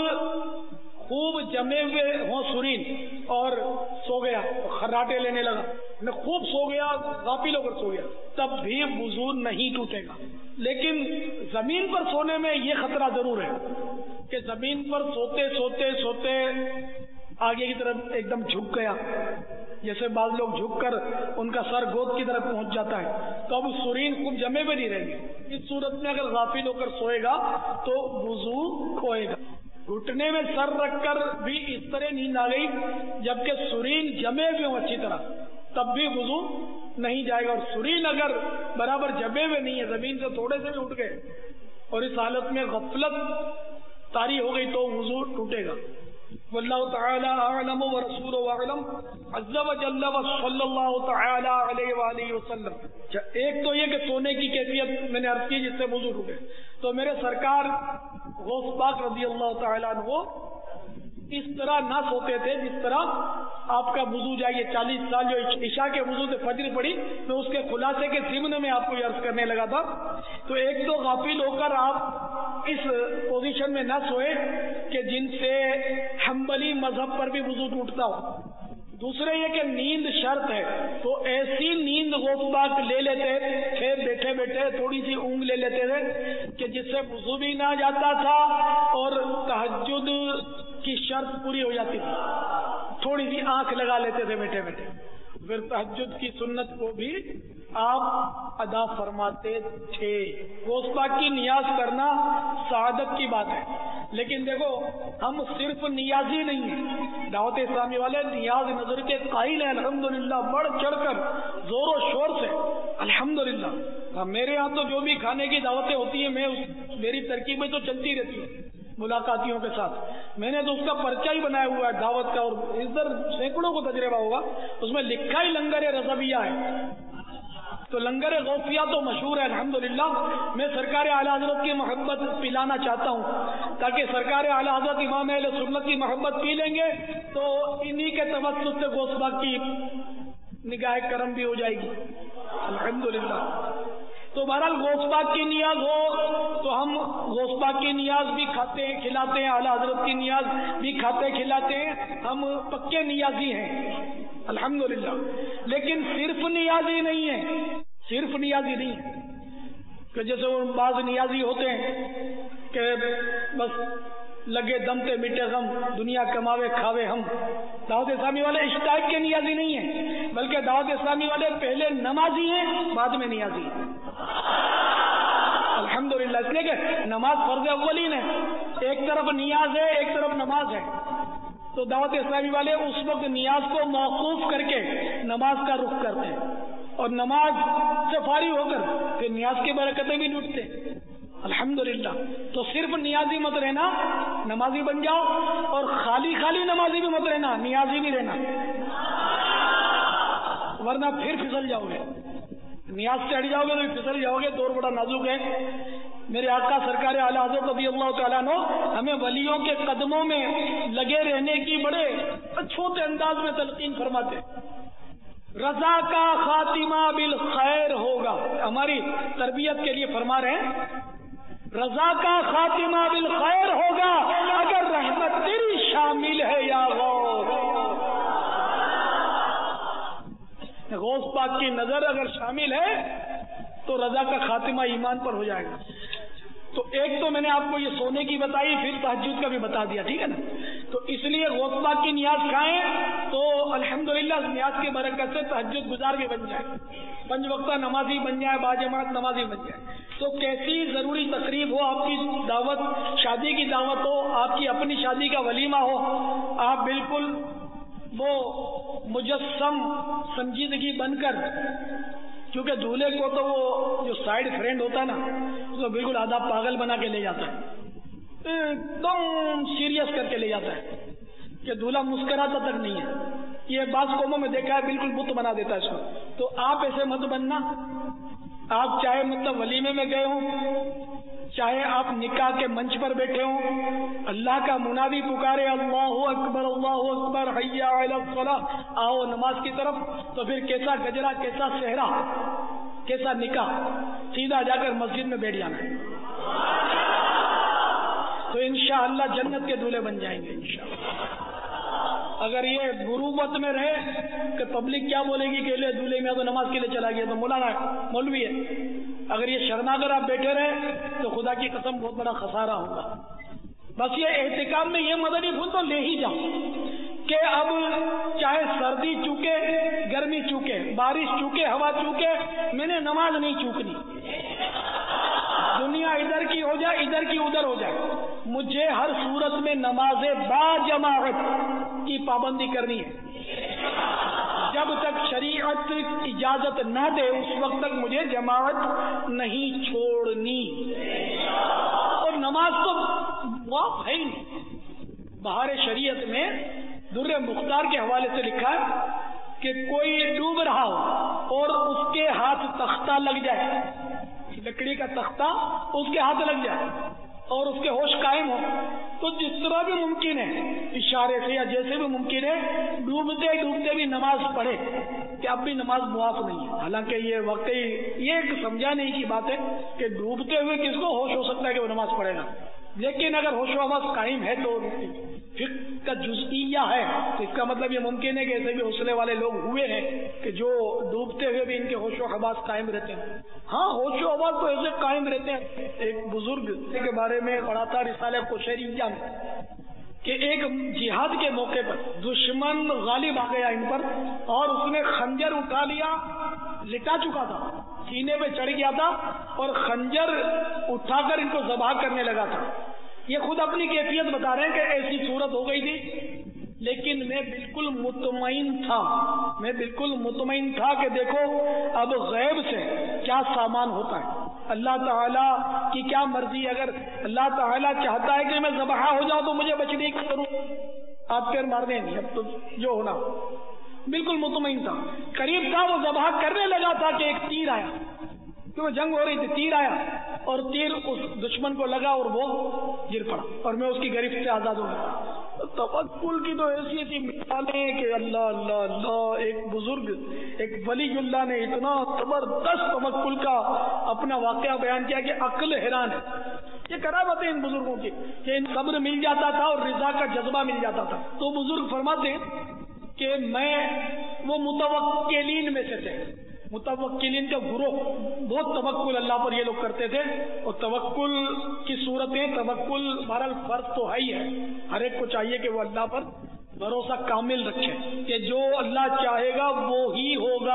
خوب جمے ہوئے ہوں سرین اور سو گیا، خراٹے لینے لگا، میں خوب سو گیا، غافل ہو کر سو گیا، تب بھی وضو نہیں ٹوٹے گا. لیکن زمین پر سونے میں یہ خطرہ ضرور ہے کہ زمین پر سوتے سوتے سوتے آگے کی طرف ایک دم جھک گیا، جیسے بعض لوگ جھک کر ان کا سر گود کی طرف پہنچ جاتا ہے، تو اب سرین خوب جمے ہوئے نہیں رہیں گے. اس صورت میں اگر غافل ہو کر سوئے گا تو وضو کھوئے گا. گھٹنے میں سر رکھ کر بھی اس طرح نیند آ گئی جبکہ سرین جمے ہوئے ہوں اچھی طرح، تب بھی وضو نہیں جائے گا. اور سرین اگر برابر جمے ہوئے نہیں ہے، زمین سے تھوڑے سے بھی اٹھ گئے اور اس حالت میں غفلت طاری ہو گئی تو وضو ٹوٹے گا. واللہ تعالی اعلم ورسولہ اعلم عز وجل وصلی اللہ تعالی علیہ وآلہ وسلم. ایک تو یہ کہ سونے کی کیفیت میں نے عرض کی جس سے وضو ٹوٹے. تو میرے سرکار غوث پاک رضی اللہ تعالی عنہ اس طرح نہ سوتے تھے جس طرح آپ کا وضو جائے. چالیس سال جو عشاء کے وضو سے فجر پڑی میں اس کے خلاصے کے ضمن میں آپ کو یہ عرض کرنے لگا تھا. تو ایک تو غافل ہو کر آپ اس پوزیشن میں نہ سوئے کہ جن سے حنبلی مذہب پر بھی وضو ٹوٹتا ہو. دوسرے یہ کہ نیند شرط ہے، تو ایسی نیند غوث پاک لے لیتے تھے بیٹھے بیٹھے، تھوڑی سی اونگ لے لیتے تھے کہ جس سے وضو بھی نہ جاتا تھا اور تہجد کی شرط پوری ہو جاتی تھی. تھوڑی سی آنکھ لگا لیتے تھے بیٹھے بیٹھے، پھر تہجد کی سنت کو بھی آپ ادا فرماتے تھے. غوث پاک کی نیاز کرنا سعادت کی بات ہے، لیکن دیکھو ہم صرف نیازی نہیں ہیں، دعوت اسلامی والے نیاز نظر کے قائل ہیں الحمدللہ، بڑھ چڑھ کر زور و شور سے الحمدللہ. میرے ہاں تو جو بھی کھانے کی دعوتیں ہوتی ہیں میں اس میری ترکیبیں تو چلتی رہتی ہیں ملاقاتیوں کے ساتھ. میں نے تو اس کا پرچہ ہی بنایا ہوا ہے دعوت کا، اور ادھر سینکڑوں کو تجربہ ہوگا، اس میں لکھا ہی لنگر رضویہ ہے. تو لنگر غوثیہ تو مشہور ہے الحمدللہ. میں سرکار اعلی حضرت کی محبت پلانا چاہتا ہوں تاکہ سرکار اعلی حضرت امام اہل سنت کی محبت پی لیں گے تو انہی کے توسط سے غوث پاک کی نگاہ کرم بھی ہو جائے گی الحمدللہ. تو بہرحال غوث پاک کی نیاز ہو تو ہم غوث پاک کی نیاز بھی کھاتے ہیں کھلاتے ہیں، اعلی حضرت کی نیاز بھی کھاتے کھلاتے ہیں، ہم پکے نیازی ہیں الحمدللہ. لیکن صرف نیازی نہیں ہے، صرف نیازی نہیں ہے کہ جیسے وہ بعض نیازی ہوتے ہیں کہ بس لگے دم تے مٹے غم، دنیا کماوے کھاوے ہم. دعوت اسلامی والے اس ٹائپ کے نیازی نہیں ہیں، بلکہ دعوت اسلامی والے پہلے نمازی ہیں بعد میں نیازی ہیں الحمدللہ. اس لیے کہ نماز فرض اولین ہے، ایک طرف نیاز ہے ایک طرف نماز ہے. تو دعوت اسلامی والے اس وقت نیاز کو موقوف کر کے نماز کا رخ کرتے ہیں اور نماز سے فارغ ہو کر پھر نیاز کی برکتیں بھی لوٹتے الحمدللہ. تو صرف نیازی مت رہنا، نمازی بن جاؤ، اور خالی خالی نمازی بھی مت رہنا، نیازی بھی رہنا، ورنہ پھر پھسل جاؤ گے. نیاز سے ہٹ جاؤ گے تو پھسل جاؤ گے. دور بڑا نازک ہے. میرے آقا سرکار اعلی حضرت رضی اللہ تعالیٰ عنہ ہمیں ولیوں کے قدموں میں لگے رہنے کی بڑے چھوٹے انداز میں تلقین فرماتے. رضا کا خاتمہ بالخیر ہوگا، ہماری تربیت کے لیے فرما رہے ہیں رضا کا خاتمہ بالخیر ہوگا اگر رحمت تیری شامل ہے یا غوث. غوث پاک کی نظر اگر شامل ہے تو رضا کا خاتمہ ایمان پر ہو جائے گا. تو ایک تو میں نے آپ کو یہ سونے کی بتائی، پھر تہجد کا بھی بتا دیا، ٹھیک ہے نا. تو اس لیے غوث پاک کی نیاز کھائیں تو الحمدللہ نیاز کی برکت سے تہجد گزار بھی بن جائے, پنج وقتہ نمازی بن جائے, باجماعت نمازی بن جائے. تو کیسی ضروری تقریب ہو, آپ کی دعوت, شادی کی دعوت ہو, آپ کی اپنی شادی کا ولیمہ ہو, آپ بالکل وہ مجسم سنجیدگی بن کر, کیونکہ دولہے کو تو وہ جو سائڈ فرینڈ ہوتا ہے نا, اس کو بالکل آدھا پاگل بنا کے لے جاتا ہے, ایک دم سیریس کر کے لے جاتا ہے کہ دولہا مسکراتا تک نہیں ہے. یہ بعض قوموں میں دیکھا ہے, بالکل بت بنا دیتا ہے اس کو. تو آپ ایسے مت بننا. آپ چاہے مطلب ولیمے میں گئے ہوں, چاہے آپ نکاح کے منچ پر بیٹھے ہوں, اللہ کا منادی پکارے اللہ اکبر اللہ اکبر حی علی الصلاۃ, آؤ نماز کی طرف, تو پھر کیسا گجرا, کیسا صحرا, کیسا نکاح, سیدھا جا کر مسجد میں بیٹھ جانا ہے. تو انشاءاللہ جنت کے دولہے بن جائیں گے انشاءاللہ. اگر یہ غروبت میں رہے کہ پبلک کیا بولے گی کہ لے دولہے میں تو نماز کے لیے چلا گیا, تو مولانا مولوی ہے. اگر یہ شرما کر آپ بیٹھے رہے تو خدا کی قسم بہت بڑا خسارہ ہوگا. بس یہ احتکام میں یہ مدنی پھول تو لے ہی جاؤ کہ اب چاہے سردی چوکے, گرمی چوکے, بارش چوکے, ہوا چوکے, میں نے نماز نہیں چوکنی. دنیا ادھر کی ہو جائے, ادھر کی ادھر ہو جائے, مجھے ہر صورت میں نماز با جماعت کی پابندی کرنی ہے. جب تک شریعت اجازت نہ دے اس وقت تک مجھے جماعت نہیں چھوڑنی. اور نماز تو معاف ہے ہی نہیں. بہار شریعت میں در مختار کے حوالے سے لکھا ہے کہ کوئی ڈوب رہا ہو اور اس کے ہاتھ تختہ لگ جائے, لکڑی کا تختہ اس کے ہاتھ لگ جائے اور اس کے ہوش قائم ہو, تو جس طرح بھی ممکن ہے, اشارے سے یا جیسے بھی ممکن ہے, ڈوبتے ڈوبتے بھی نماز پڑھے کہ اب بھی نماز معاف نہیں ہے. حالانکہ یہ واقعی یہ ایک سمجھانے کی بات ہے کہ ڈوبتے ہوئے کس کو ہوش ہو سکتا ہے کہ وہ نماز پڑھے گا, لیکن اگر ہوش و حواس قائم ہے تو فقہ کا جزئیہ ہے, تو اس کا مطلب یہ ممکن ہے کہ ایسے بھی حوصلے والے لوگ ہوئے ہیں کہ جو ڈوبتے ہوئے بھی ان کے ہوش و حواس قائم رہتے ہیں. ہاں ہوش و حواس تو ایسے قائم رہتے ہیں. ایک بزرگ کے بارے میں پڑھا تھا رسالہ قشیریہ میں کہ ایک جہاد کے موقع پر دشمن غالب آ گیا ان پر, اور اس نے خنجر اٹھا لیا, لٹا چکا تھا, سینے پہ چڑھ گیا تھا اور خنجر اٹھا کر ان کو ذبح کرنے لگا تھا. یہ خود اپنی کیفیت بتا رہے ہیں کہ ایسی صورت ہو گئی تھی, لیکن میں بالکل مطمئن تھا, میں بالکل مطمئن تھا کہ دیکھو اب غیب سے کیا سامان ہوتا ہے, اللہ تعالیٰ کی کیا مرضی. اگر اللہ تعالیٰ چاہتا ہے کہ میں ذبح ہو جاؤں تو مجھے بچنے کی کروں, آپ پیر مارنے نہیں, اب تو جو ہونا. بالکل مطمئن تھا, قریب تھا, وہ ذبح کرنے لگا تھا کہ ایک تیر آیا, کیونکہ جنگ ہو رہی تھی, تیر آیا اور تیر اس دشمن کو لگا اور وہ گر پڑا اور میں اس کی گرفت سے آزاد ہو گیا. توکل کی تو ایسی ایسی مثالیں کہ اللہ اللہ اللہ. ایک بزرگ, ایک ولی اللہ نے اتنا زبردست توکل کا اپنا واقعہ بیان کیا کہ عقل حیران ہے. یہ کرامت ہے ان بزرگوں کی کہ ان صبر مل جاتا تھا اور رضا کا جذبہ مل جاتا تھا. تو بزرگ فرماتے کہ میں وہ متوکلین میں سے تھے. متوکلین کا گروہ, بہت توکل اللہ پر یہ لوگ کرتے تھے. اور توکل کی صورتیں, توکل بہرحال فرض تو ہے ہی ہے, ہر ایک کو چاہیے کہ وہ اللہ پر بھروسہ کامل رکھے کہ جو اللہ چاہے گا وہ ہی ہوگا,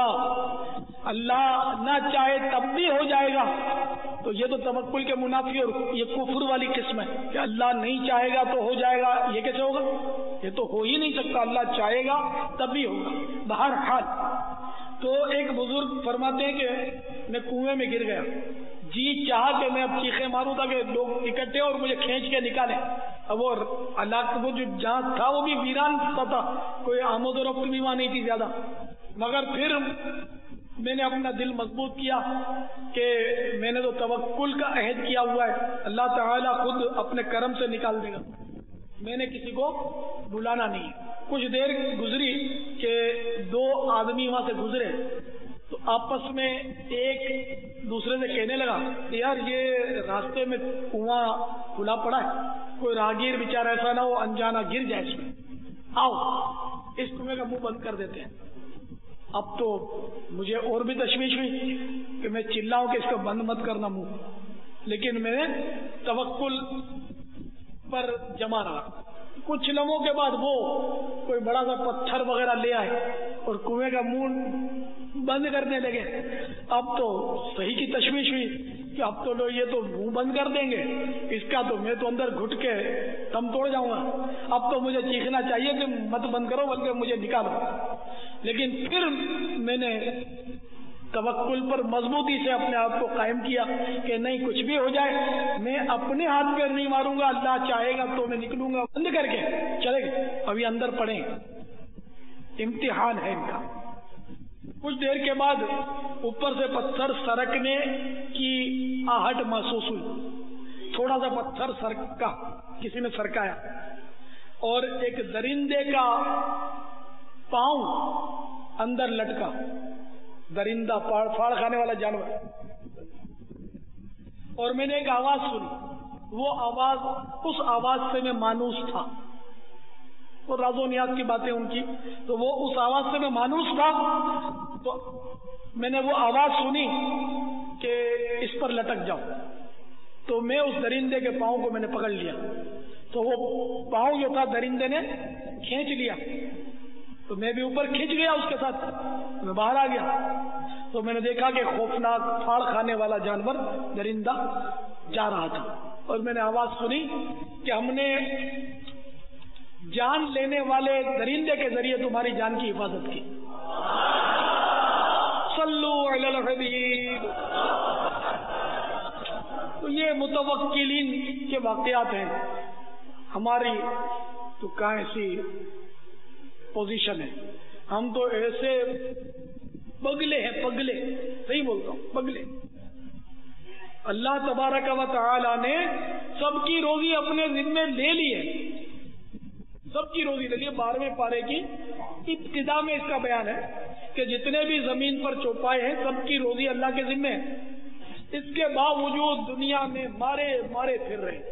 اللہ نہ چاہے تب بھی ہو جائے گا. تو یہ تو توکل کے منافی اور یہ کفر والی قسم ہے کہ اللہ نہیں چاہے گا تو ہو جائے گا. یہ کیسے ہوگا؟ یہ تو ہو ہی نہیں سکتا, اللہ چاہے گا تب بھی ہوگا. بہرحال تو ایک بزرگ فرماتے ہیں کہ میں کنویں میں گر گیا, جی چاہا کہ میں اب چیخیں ماروں تاکہ لوگ اکٹھے اور مجھے کھینچ کے نکالیں. اب وہ علاقہ وہ جو جہاں تھا وہ بھی ویران تھا, کوئی آمد و رفت بھی وہاں نہیں تھی زیادہ. مگر پھر میں نے اپنا دل مضبوط کیا کہ میں نے تو توکل کا عہد کیا ہوا ہے, اللہ تعالیٰ خود اپنے کرم سے نکال دے گا, میں نے کسی کو بلانا نہیں. کچھ دیر گزری کہ دو آدمی وہاں سے گزرے تو آپس میں ایک دوسرے سے کہنے لگا کہ یار یہ راستے میں کنواں کھلا پڑا ہے, کوئی راہگیر بیچارہ ایسا نہ ہو انجانا گر جائے اس میں, آؤ اس کنویں کا منہ بند کر دیتے ہیں. اب تو مجھے اور بھی تشویش ہوئی کہ میں چلاؤں کہ اس کو بند مت کرنا منہ, لیکن میں نے توکل پر جمع رہا. کچھ لمحوں کے بعد وہ کوئی بڑا سا پتھر وغیرہ لے آئے اور کنویں کا منہ بند کرنے لگے. اب تو صحیح کی تشویش ہوئی کہ اب تو لوگ یہ تو منہ بند کر دیں گے اس کا، تو میں تو اندر گھٹ کے دم توڑ جاؤں گا. اب تو مجھے چیخنا چاہیے کہ مت بند کرو بلکہ مجھے نکالو. لیکن پھر میں نے توکل پر مضبوطی سے اپنے آپ کو قائم کیا کہ نہیں، کچھ بھی ہو جائے میں اپنے ہاتھ پیر نہیں ماروں گا، اللہ چاہے گا تو میں نکلوں گا. بند کر کے چلے گئے. ابھی اندر پڑے، امتحان ہے ان کا. کچھ دیر کے بعد اوپر سے پتھر سرکنے کی آہٹ محسوس ہوئی. تھوڑا سا پتھر سرکا، کسی نے سرکایا، اور ایک درندے کا پاؤں اندر لٹکا. درندہ پھاڑ کھانے والا جانور. اور میں نے ایک آواز سنی. وہ آواز، اس آواز سے میں مانوس تھا. وہ راز و نیاز کی باتیں ان کی، تو وہ اس آواز سے میں مانوس تھا. تو میں نے وہ آواز سنی کہ اس پر لٹک جاؤ. تو میں اس درندے کے پاؤں کو میں نے پکڑ لیا. تو وہ پاؤں جو تھا درندے نے کھینچ لیا، تو میں بھی اوپر کھینچ گیا اس کے ساتھ. میں باہر آ گیا تو میں نے دیکھا کہ خوفناک پھاڑ کھانے والا جانور درندہ جا رہا تھا. اور میں نے آواز سنی کہ ہم نے جان لینے والے درندے کے ذریعے تمہاری جان کی حفاظت کی. صلو علی الحبیب. تو یہ متوکلین کے واقعات ہیں. ہماری تو کہاں ایسی پوزیشن ہے، ہم تو ایسے پگلے ہیں، پگلے، صحیح بولتا ہوں، پگلے. اللہ تبارک و تعالی نے سب کی روزی اپنے ذمے لے لی ہے، سب کی روزی لے لی ہے. بارہویں پارے کی ابتدا میں اس کا بیان ہے کہ جتنے بھی زمین پر چوپائے ہیں سب کی روزی اللہ کے ذمے ہے. اس کے باوجود دنیا میں مارے مارے پھر رہے.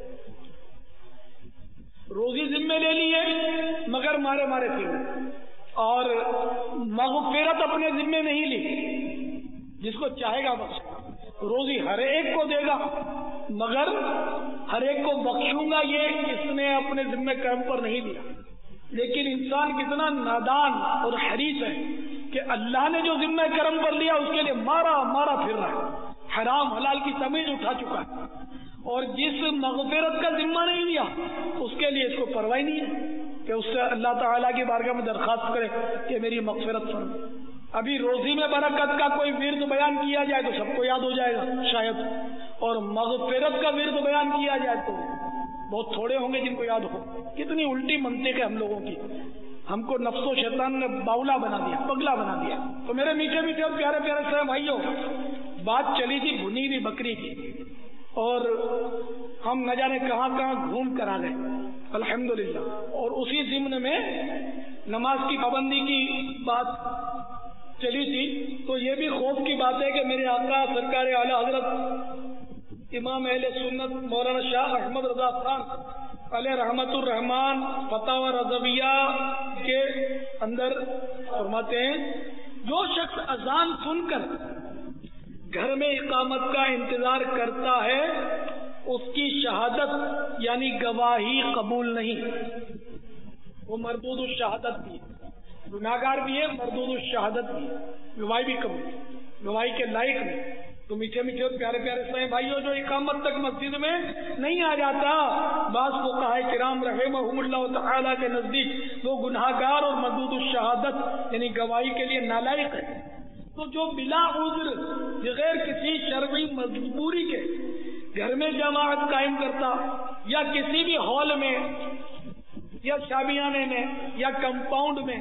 روزی ذمے لے لی ہے مگر مارے مارے پھر رہے. اور مغفرت اپنے ذمے نہیں لی، جس کو چاہے گا بخشے گا. روزی ہر ایک کو دے گا مگر ہر ایک کو بخشوں گا یہ اس نے اپنے ذمے کرم پر نہیں لیا. لیکن انسان کتنا نادان اور حریص ہے کہ اللہ نے جو ذمہ کرم پر لیا اس کے لیے مارا مارا پھر رہا ہے، حرام حلال کی تمیز اٹھا چکا ہے. اور جس مغفرت کا ذمہ نہیں لیا اس کے لیے اس کو پرواہ نہیں ہے کہ اس سے اللہ تعالیٰ کی بارگاہ میں درخواست کرے کہ میری مغفرت فرما. ابھی روزی میں برکت کا کوئی ورد بیان کیا جائے تو سب کو یاد ہو جائے گا شاید، اور مغفرت کا ورد بیان کیا جائے تو بہت تھوڑے ہوں گے جن کو یاد ہو. کتنی الٹی منطق ہے ہم لوگوں کی. ہم کو نفس و شیطان نے باولا بنا دیا، پگلا بنا دیا. تو میرے میٹھے میٹھے اور پیارے پیارے صاحب بھائیوں، بات چلی تھی بھنی ہوئی بکری کی، اور ہم نہ جانے کہاں کہاں گھوم کر آ گئے الحمدللہ. اور اسی ضمن میں نماز کی پابندی کی بات چلی تھی. تو یہ بھی خوف کی بات ہے کہ میرے آقا سرکار اعلی حضرت امام اہل سنت مولانا شاہ احمد رضا خان علیہ رحمت الرحمان فتاوی رضویہ کے اندر فرماتے ہیں جو شخص اذان سن کر گھر میں اقامت کا انتظار کرتا ہے اس کی شہادت یعنی گواہی قبول نہیں، وہ مردود الشہادت بھی ہے. گناہگار بھی ہے، مردود الشہادت بھی ہے، گواہی بھی قبول، گواہی کے لائق نہیں. تو میٹھے میٹھے اور پیارے پیارے صاحب بھائیوں، جو اقامت تک مسجد میں نہیں آ جاتا، بعض فقہاء کرام رحمہم اللہ تعالی کے نزدیک وہ گناہگار اور مردود الشہادت یعنی گواہی کے لیے نالائق ہے. تو جو بلا عذر بغیر کسی شرعی مجبوری کے گھر میں جماعت قائم کرتا یا کسی بھی ہال میں یا شابیانے میں یا کمپاؤنڈ میں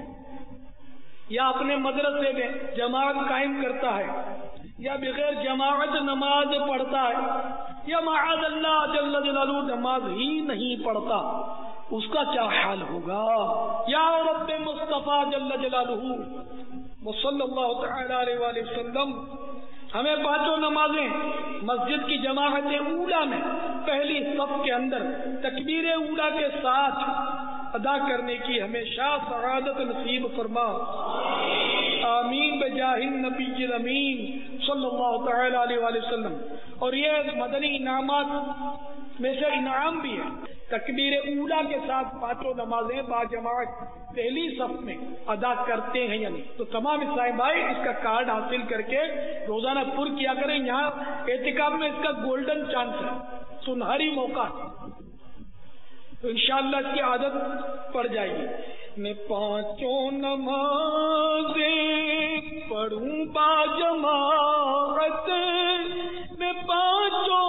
یا اپنے مدرسے میں جماعت قائم کرتا ہے یا بغیر جماعت نماز پڑھتا ہے یا معاذ اللہ جل جلالہ نماز ہی نہیں پڑھتا، اس کا کیا حال ہوگا؟ یا رب مصطفیٰ جل جلالہ صلی اللہ تعالی علیہ وآلہ وسلم ہمیں پانچوں نمازیں مسجد کی جماعت اولا میں پہلی صف کے اندر تکبیر اولا کے ساتھ ادا کرنے کی ہمیشہ سعادت نصیب فرما. آمین بجاہ النبی الامین صلی اللہ تعالی علیہ وآلہ وسلم. اور یہ مدنی انعامات میں سے انعام بھی ہے. تکبیر اولا کے ساتھ پانچوں نمازیں باجماعت پہلی صف میں ادا کرتے ہیں یا نہیں. تو تمام اسلامی بھائی اس کا کارڈ حاصل کر کے روزانہ پر کیا کریں. یہاں اعتکاف میں اس کا گولڈن چانس ہے، سنہری موقع، تو انشاءاللہ اس کی عادت پڑ جائے گی. میں پانچوں نمازیں پڑھوں باجماعت، میں پانچوں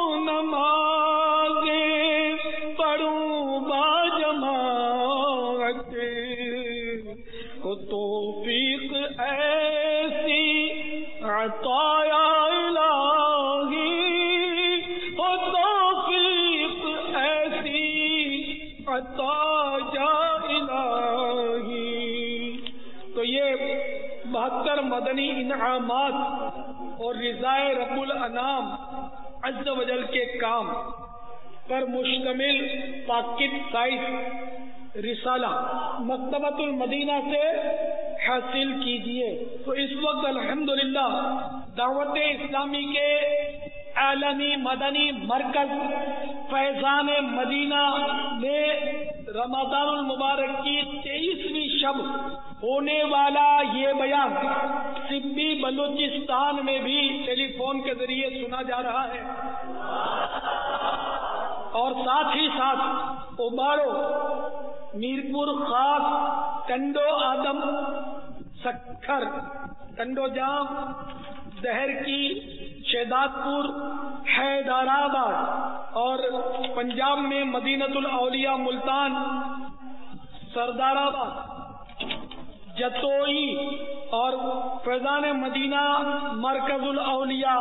نمازیں پڑھوں باجماعت، کو توفیق ایسی عطا یا الہی، کو توفیق ایسی عطا یا الہی. تو یہ بہتر مدنی انعامات اور رضائے رب الانام عز و جل کے کام پر مشتمل پاکٹ سائز رسالہ مکتبۃ المدینہ سے حاصل کیجئے. تو اس وقت الحمدللہ دعوت اسلامی کے عالمی مدنی مرکز فیضان مدینہ میں رمضان المبارک کی تیئیسویں شب ہونے والا یہ بیان سبی بلوچستان میں بھی ٹیلی فون کے ذریعے سنا جا رہا ہے، اور ساتھ ہی ساتھ اوبارو، میرپور خاص، ٹنڈو آدم، سکھر، ٹنڈو جام، دہر کی، شہداد پور، حیدرآباد، اور پنجاب میں مدینۃ الاولیاء ملتان، سردار آباد، جتوئی، اور فیضان مدینہ مرکز الاولیاء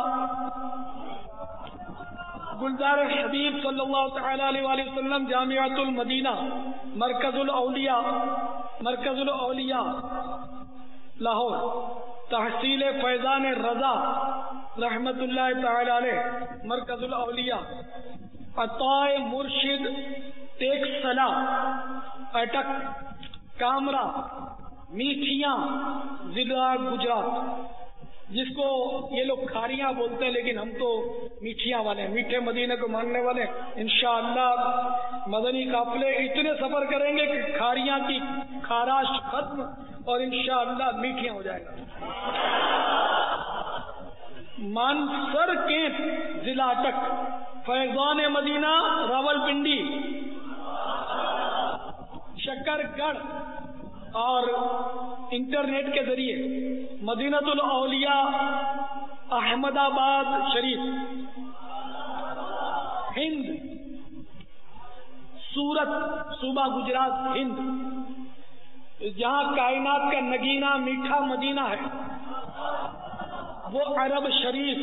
گلزار حبیب صلی اللہ تعالی علیہ وآلہ وسلم جامعۃ المدینہ مرکز الاولیاء مرکز الاولیاء لاہور، تحصیل فیضان رضا رحمت اللہ تعالی علیہ مرکز الاولیاء، عطائے مرشد ٹیکسلا اٹک کامرا میٹھیاں ضلع گجرات، جس کو یہ لوگ کھاریاں بولتے ہیں لیکن ہم تو میٹھیاں والے ہیں، میٹھے مدینے کو ماننے والے. انشاءاللہ مدنی قافلے اتنے سفر کریں گے کہ کھاریاں کی خاراش ختم اور انشاءاللہ میٹھیاں ہو جائے گا. مانسر کیمپ ضلع اٹک، فیضان مدینہ راول پنڈی، شکر گڑھ، اور انٹرنیٹ کے ذریعے مدینۃ الاولیاء احمد آباد شریف، ہند، سورت صوبہ گجرات ہند، جہاں کائنات کا نگینہ میٹھا مدینہ ہے وہ عرب شریف.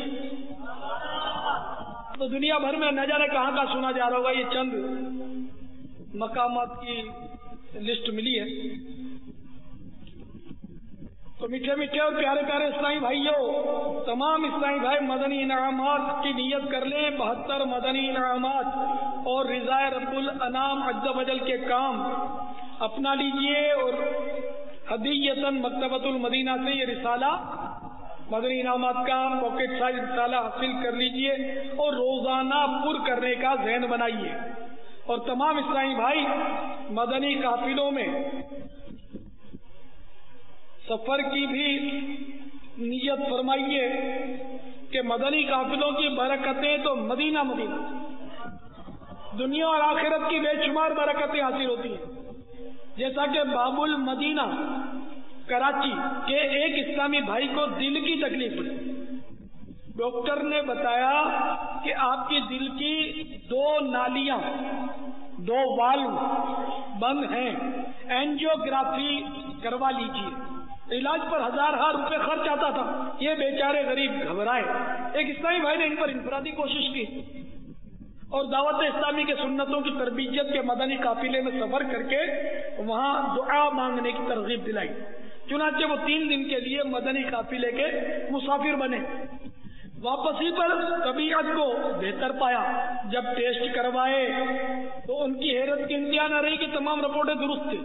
تو دنیا بھر میں نہ جانے کہاں کا سنا جا رہا ہوگا. یہ چند مقامات کی لسٹ ملی ہے. تو میٹھے میٹھے اور پیارے پیارے اسلامی بھائیوں، تمام اسلامی بھائی مدنی انعامات کی نیت کر لیں. بہتر مدنی انعامات اور رضائے رب الانام عز و جل کے کام اپنا لیجئے، اور ہدیۃً مکتبۃ المدینہ سے یہ رسالہ مدنی انعامات کا پاکٹ سائز رسالہ حاصل کر لیجئے اور روزانہ پر کرنے کا ذہن بنائیے. اور تمام اسلامی بھائی مدنی قافلوں میں سفر کی بھی نیت فرمائیے کہ مدنی قافلوں کی برکتیں تو مدینہ مدینہ، دنیا اور آخرت کی بے شمار برکتیں حاصل ہوتی ہیں. جیسا کہ باب المدینہ کراچی کے ایک اسلامی بھائی کو دل کی تکلیف ہوئی، ڈاکٹر نے بتایا کہ آپ کی دل کی دو نالیاں، دو والو بند ہیں، اینجیوگرافی کروا لیجیے. علاج پر ہزار ہزار روپے خرچ آتا تھا. یہ بیچارے غریب گھبرائے. ایک اسلامی بھائی نے ان پر انفرادی کوشش کی اور دعوت اسلامی کے سنتوں کی تربیت کے مدنی قافلے میں سفر کر کے وہاں دعا مانگنے کی ترغیب دلائی. چنانچہ وہ تین دن کے لیے مدنی قافلے کے مسافر بنے. واپسی پر طبیعت کو بہتر پایا. جب ٹیسٹ کروائے تو ان کی حیرت کی انتہا نہ رہی کہ تمام رپورٹیں درست تھیں.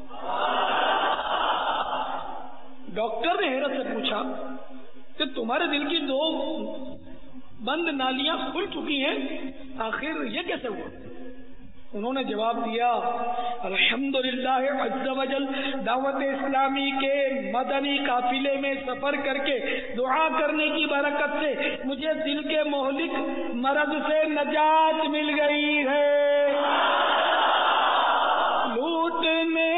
ڈاکٹر نے حیرت سے پوچھا کہ تمہارے دل کی دو بند نالیاں کھل چکی ہیں، آخر یہ کیسے ہوا؟ انہوں نے جواب دیا الحمدللہ عز وجل، دعوت اسلامی کے مدنی قافلے میں سفر کر کے دعا کرنے کی برکت سے مجھے دل کے مہلک مرض سے نجات مل گئی ہے۔ لوٹنے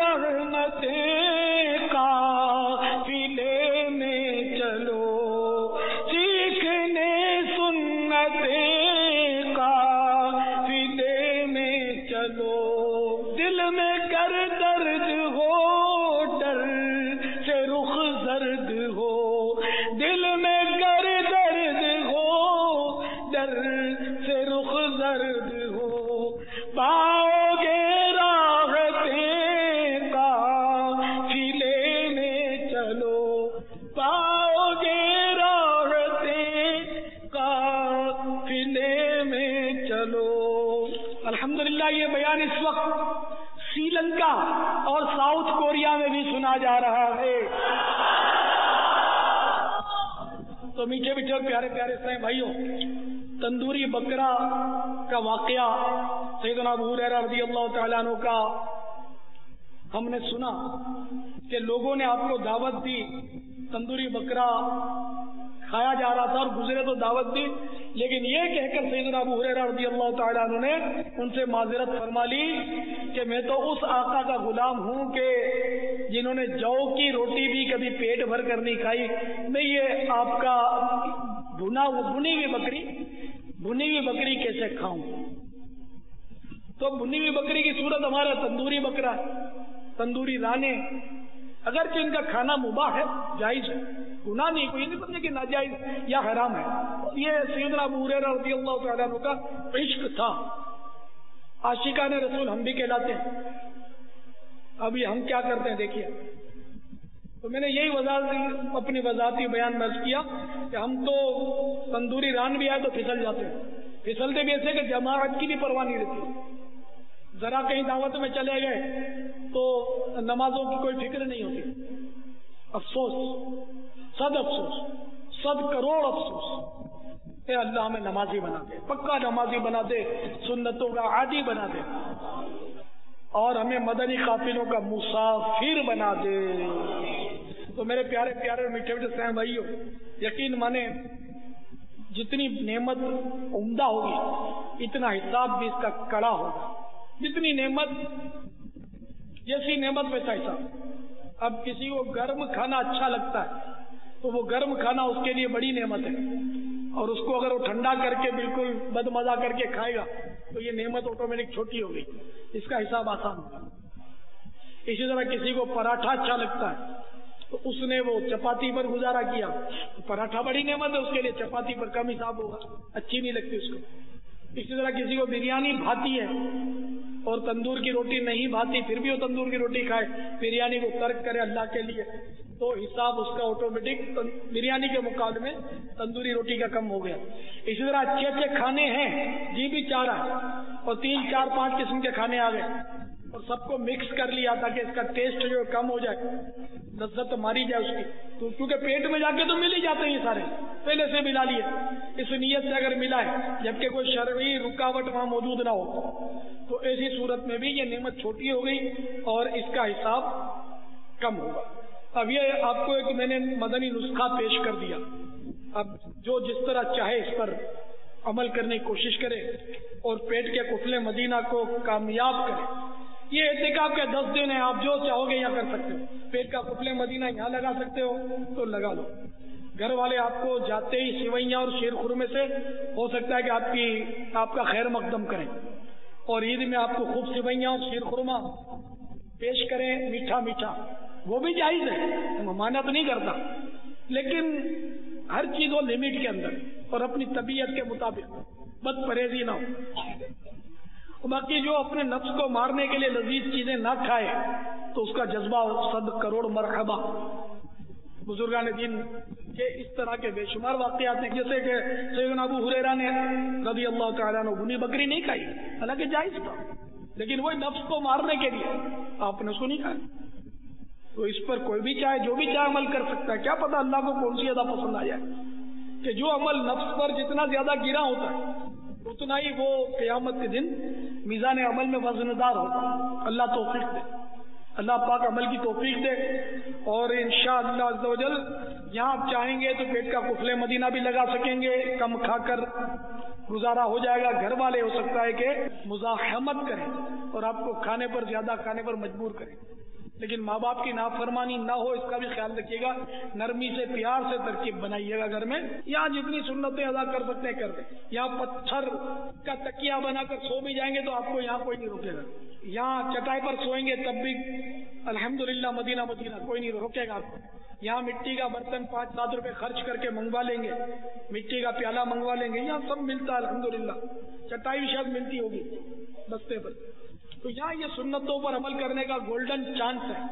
رحمتیں قافلے میں چلو، سیکھنے سنتیں قافلے میں چلو، دل میں گر درد ہو ڈر سے رخ زرد ہو، دل میں گر درد ہو ڈر سے رخ زرد ہو، پاؤ گے راحتیں قافلے میں چلو، پاؤ گے راحتیں قافلے میں چلو۔ الحمدللہ یہ بیان اس وقت سری لنکا اور ساؤتھ کوریا میں بھی سنا جا رہا ہے۔ تو میٹھے میٹھے اور پیارے پیارے اسلامی بھائیوں، تندوری بکرا کا واقعہ سیدنا ابو ہریرہ رضی اللہ تعالیٰ عنہ کا ہم نے سنا کہ لوگوں نے آپ کو دعوت دی، تندوری بکرا کھایا جا رہا تھا اور گزرے تو دعوت دی، لیکن یہ کہہ کر سیدنا ابو ہریرہ رضی اللہ تعالیٰ عنہ نے ان سے معذرت فرما لی کہ میں تو اس آقا کا غلام ہوں کہ جنہوں نے جو کی روٹی بھی کبھی پیٹ بھر کر نہیں کھائی، میں یہ آپ کا بھنا بھنی ہوئی بکری بھنی ہوئی بکری کیسے کھاؤں؟ تو بھنی ہوئی بکری کی صورت ہمارا تندوری بکرا ہے، تندوری رانے، اگرچہ ان کا کھانا مباح ہے، جائز ہے، گناہ نہیں، کوئی نہیں سمجھے کہ ناجائز یا حرام ہے۔ یہ سیدنا ابو ہریرہ رضی اللہ تعالیٰ عنہ کا عشق تھا۔ عاشقان رسول ہم بھی کہلاتے ہیں۔ ابھی ہم کیا کرتے ہیں دیکھیے، تو میں نے یہی وضاحت اپنی وضاحتی بیان میں کیا کہ ہم تو تندوری ران بھی آئے تو پھسل جاتے ہیں، پھسلتے بھی ایسے کہ جماعت کی بھی پرواہ نہیں رہتی، ذرا کہیں دعوت میں چلے گئے تو نمازوں کی کوئی فکر نہیں ہوتی۔ افسوس، صد افسوس، صد کروڑ افسوس، اے اللہ ہمیں نمازی بنا دے، پکا نمازی بنا دے، سنتوں کا عادی بنا دے، اور ہمیں مدنی قافلوں کا مسافر بنا دے۔ تو میرے پیارے پیارے میٹھے میٹھے اسلامی بھائیوں، یقین مانے جتنی نعمت عمدہ ہوگی اتنا حساب بھی اس کا کڑا ہوگا، جتنی نعمت جیسی نعمت ویسا حساب۔ اب کسی کو گرم کھانا اچھا لگتا ہے تو وہ گرم کھانا اس کے لیے بڑی نعمت ہے، اور اس کو اگر وہ ٹھنڈا کر کے بالکل بد مزہ کر کے کھائے گا تو یہ نعمت آٹومیٹک چھوٹی ہو گئی، اس کا حساب آسان ہوگا۔ اسی طرح کسی کو پراٹھا اچھا لگتا ہے تو اس نے وہ چپاتی پر گزارا کیا، پراٹھا بڑی نعمت ہے، اس کے لیے چپاتی پر کم حساب ہوگا، اچھی نہیں لگتی اس کو۔ اسی طرح کسی کو بریانی بھاتی ہے اور تندور کی روٹی نہیں بھاتی، پھر بھی وہ تندور کی روٹی کھائے، بریانی کو ترک کرے اللہ کے لیے، تو حساب اس کا آٹومیٹک بریانی کے مقابلے میں تندوری روٹی کا کم ہو گیا۔ اسی طرح اچھے اچھے کھانے ہیں، جی بھی چاہ رہا ہے، اور تین چار پانچ قسم کے کھانے آ گئے اور سب کو مکس کر لیا تاکہ اس کا ٹیسٹ جو کم ہو جائے، لذت ماری جائے اس کی، تو کیونکہ پیٹ میں جا کے تو مل ہی جاتے ہیں یہ سارے، پہلے سے ملا لیے، اس نیت سے اگر ملا ہے جبکہ کوئی شرعی رکاوٹ وہاں موجود نہ ہو، تو ایسی صورت میں بھی یہ نعمت چھوٹی ہو گئی اور اس کا حساب کم ہوگا۔ اب یہ آپ کو ایک میں نے مدنی نسخہ پیش کر دیا، اب جو جس طرح چاہے اس پر عمل کرنے کی کوشش کرے اور پیٹ کے قفل مدینہ کو کامیاب کرے۔ یہ اعتکاف کے دس دن ہیں، آپ جو چاہو گے یہاں کر سکتے ہو، پیٹ کا قفل مدینہ یہاں لگا سکتے ہو تو لگا لو۔ گھر والے آپ کو جاتے ہی سوئیاں اور شیر خورمے سے ہو سکتا ہے کہ آپ کی آپ کا خیر مقدم کریں، اور عید میں آپ کو خوب سوئیاں اور شیر خورما پیش کریں، میٹھا میٹھا، وہ بھی جائز ہے، مانا تو نہیں کرتا، لیکن ہر چیز وہ لمٹ کے اندر اور اپنی طبیعت کے مطابق، بد پرہیزی نہ ہو۔ باقی جو اپنے نفس کو مارنے کے لیے لذیذ چیزیں نہ کھائے تو اس کا جذبہ صد کروڑ مرحبا۔ بزرگان دین کے اس طرح کے بے شمار واقعات ہیں، جیسے کہ سیدنا ابو ہریرہ نے رضی اللہ تعالیٰ عنہ بھنی بکری نہیں کھائی، حالانکہ جائز تھا، لیکن وہ نفس کو مارنے کے لیے آپ نے اس کو نہیں کھایا۔ تو اس پر کوئی بھی چاہے جو بھی چاہے عمل کر سکتا ہے، کیا پتا اللہ کو کون سی زیادہ پسند آ جائے، کہ جو عمل نفس پر جتنا زیادہ گرا ہوتا ہے اتنا ہی وہ قیامت کے دن میزان عمل میں وزندار ہو. اللہ توفیق دے، اللہ پاک عمل کی توفیق دے. اور انشاءاللہ عز و جل یہاں آپ چاہیں گے تو پیٹ کا قفل مدینہ بھی لگا سکیں گے، کم کھا کر گزارا ہو جائے گا. گھر والے ہو سکتا ہے کہ مزاحمت کریں اور آپ کو کھانے پر زیادہ کھانے پر مجبور کریں، لیکن ماں باپ کی نافرمانی نہ ہو اس کا بھی خیال رکھیے گا. نرمی سے پیار سے ترکیب بنائیے گا گھر میں. یہاں جتنی سنتیں ادا کر سکتے ہیں کر دیں. یہاں پتھر کا تکیہ بنا کر سو بھی جائیں گے تو آپ کو یہاں کوئی نہیں روکے گا. یہاں چٹائی پر سوئیں گے تب بھی الحمدللہ مدینہ مدینہ کوئی نہیں روکے گا آپ کو. یہاں مٹی کا برتن پانچ سات روپے خرچ کر کے منگوا لیں گے، مٹی کا پیالہ منگوا لیں گے. یہاں سب ملتا ہے الحمدللہ. چٹائی بھی شاید ملتی ہوگی بستے پر. تو یہاں یہ سنتوں پر عمل کرنے کا گولڈن چانس ہے،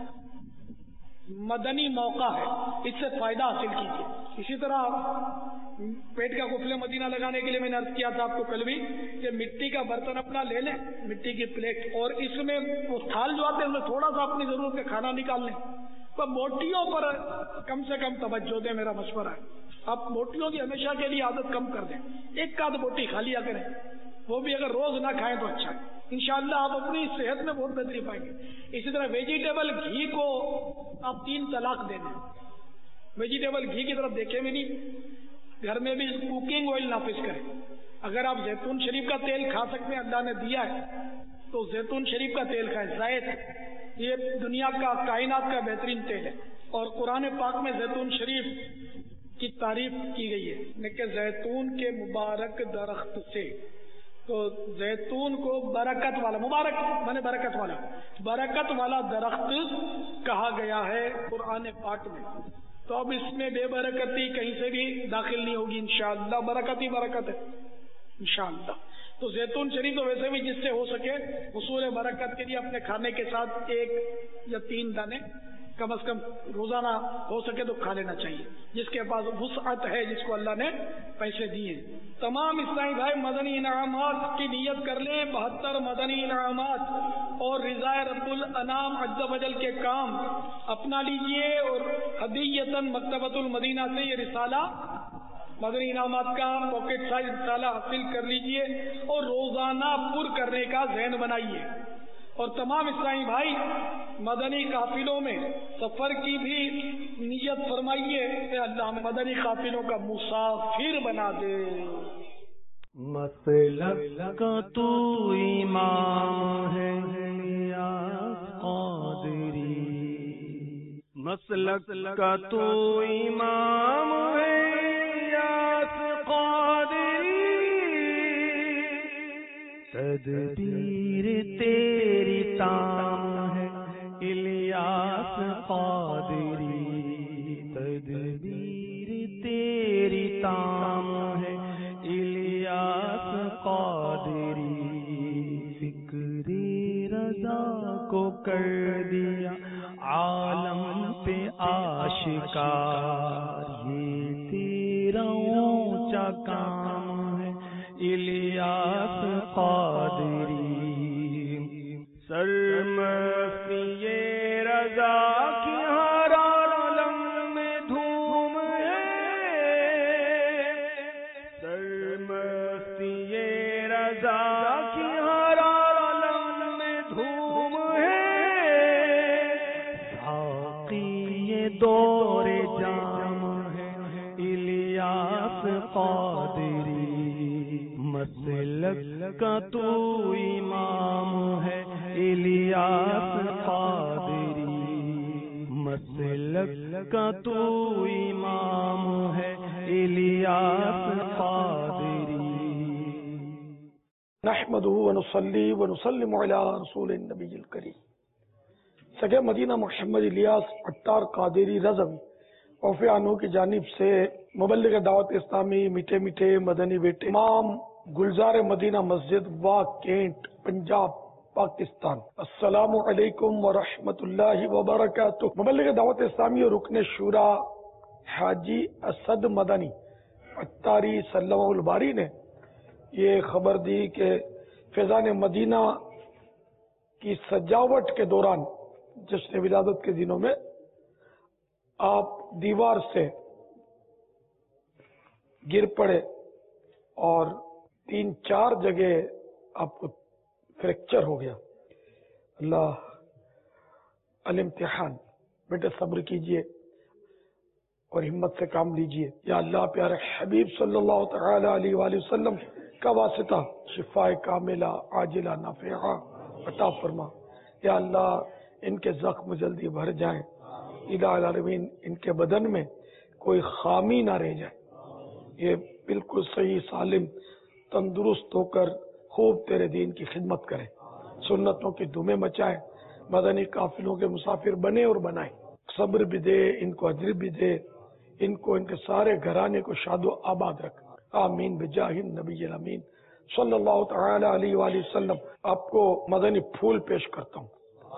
مدنی موقع ہے، اس سے فائدہ حاصل کیجیے. اسی طرح پیٹ کا قفل مدینہ لگانے کے لیے میں نے عرض کیا تھا آپ کو کل بھی کہ مٹی کا برتن اپنا لے لیں، مٹی کی پلیٹ، اور اس میں وہ تھال جو آتے ہیں ان میں تھوڑا سا اپنی ضرورت کا کھانا نکال لیں. تو بوٹیوں پر کم سے کم توجہ دیں، میرا مشورہ ہے. آپ بوٹیوں کی ہمیشہ کے لیے عادت کم کر دیں، ایک آدھ بوٹی کھا لیا کریں، وہ بھی اگر روز نہ کھائیں تو اچھا ہے. انشاءاللہ آپ اپنی صحت میں بہت بہتری پائیں گے. اسی طرح ویجیٹیبل گھی کو آپ تین طلاق دے دیں. ویجیٹیبل گھی کی طرف دیکھیں بھی نہیں، گھر میں بھی کوکنگ آئل نافذ کریں. اگر آپ زیتون شریف کا تیل کھا سکتے ہیں، اللہ نے دیا ہے، تو زیتون شریف کا تیل کھائیں. زیت یہ دنیا کا کائنات کا بہترین تیل ہے، اور قرآن پاک میں زیتون شریف کی تعریف کی گئی ہے کہ زیتون کے مبارک درخت سے. تو زیتون کو برکت والا، مبارک مانے برکت والا، برکت والا درخت کہا گیا ہے قرآن پاک میں. تو اب اس میں بے برکتی کہیں سے بھی داخل نہیں ہوگی انشاءاللہ. برکت ہی برکت ہے انشاءاللہ. تو زیتون شریف تو ویسے بھی جس سے ہو سکے حصول برکت کے لیے اپنے کھانے کے ساتھ ایک یا تین دانے کم از کم روزانہ ہو سکے تو کھا لینا چاہیے، جس کے پاس وسعت ہے، جس کو اللہ نے پیسے دیے. تمام اسلامی بھائی مدنی انعامات کی نیت کر لیں، بہتر مدنی انعامات اور رضا رب الانام عز و جل کے کام اپنا لیجئے، اور ہدیۃً مکتبۃ المدینہ سے یہ رسالہ مدنی انعامات کا پاکٹ سائز رسالہ حاصل کر لیجئے اور روزانہ پر کرنے کا ذہن بنائیے. اور تمام اسلامی بھائی مدنی قافلوں میں سفر کی بھی نیت فرمائیے کہ اللہ ہمیں مدنی قافلوں کا مسافر بنا دے. مسلک کا تو امام ہے یا قادری، مسلک کا تو امام ہے یا قادری، تدبیر تیری تام ہے الیاس قادری، تدبیر تیری تام ہے الیاس قادری، فکر رضا کو کر دیا عالم پہ آشکار، یہ تیرا اونچا کام ہے الیاس قادری، سرمستی رضا کی ہر عالم میں دھوم ہے، سرمستی رضا کی ہر عالم میں دھوم ہے، ساقی دور جام ہے الیاس قادری، مسلک کا تو امام ہے الیاس قادری، مسلک کا تو امام ہے الیاس قادری. نحمده ونصلي ونسلم على رسول النبی الکریم. سگے مدینہ محمد الیاس عطار قادری رضوی عفو عنہ کی جانب سے مبلغ دعوت اسلامی میٹھے میٹھے مدنی بیٹے امام گلزار مدینہ مسجد وا کینٹ پنجاب پاکستان، السلام علیکم ورحمۃ اللہ وبرکاتہ. مبلغ دعوت اسلامی اور رکن شورا حاجی اسد مدنی عطاری صلی اللہ الباری نے یہ خبر دی کہ فیضان مدینہ کی سجاوٹ کے دوران جشن ولادت کے دنوں میں آپ دیوار سے گر پڑے اور تین چار جگہ آپ کو فریکچر ہو گیا. اللہ الامتحان، بیٹے صبر کیجئے اور ہمت سے کام لیجئے. یا اللہ پیارے حبیب صلی اللہ تعالی علیہ وآلہ وسلم کا واسطہ شفاء کاملہ عاجلہ نافعہ عطا فرما. یا اللہ ان کے زخم جلدی بھر جائیں. الہ العالمین ان کے بدن میں کوئی خامی نہ رہ جائے. یہ بالکل صحیح سالم تندرست ہو کر خوب تیرے دین کی خدمت کریں، سنتوں کی دھومیں مچائیں، مدنی قافلوں کے مسافر بنے اور بنائیں. صبر بھی دے، ان کو اجر بھی دے، ان کو ان کے سارے گھرانے کو شاد و آباد رکھ. آمین بجاہ النبی الامین صلی اللہ تعالی علیہ وآلہ وسلم. آپ کو مدنی پھول پیش کرتا ہوں.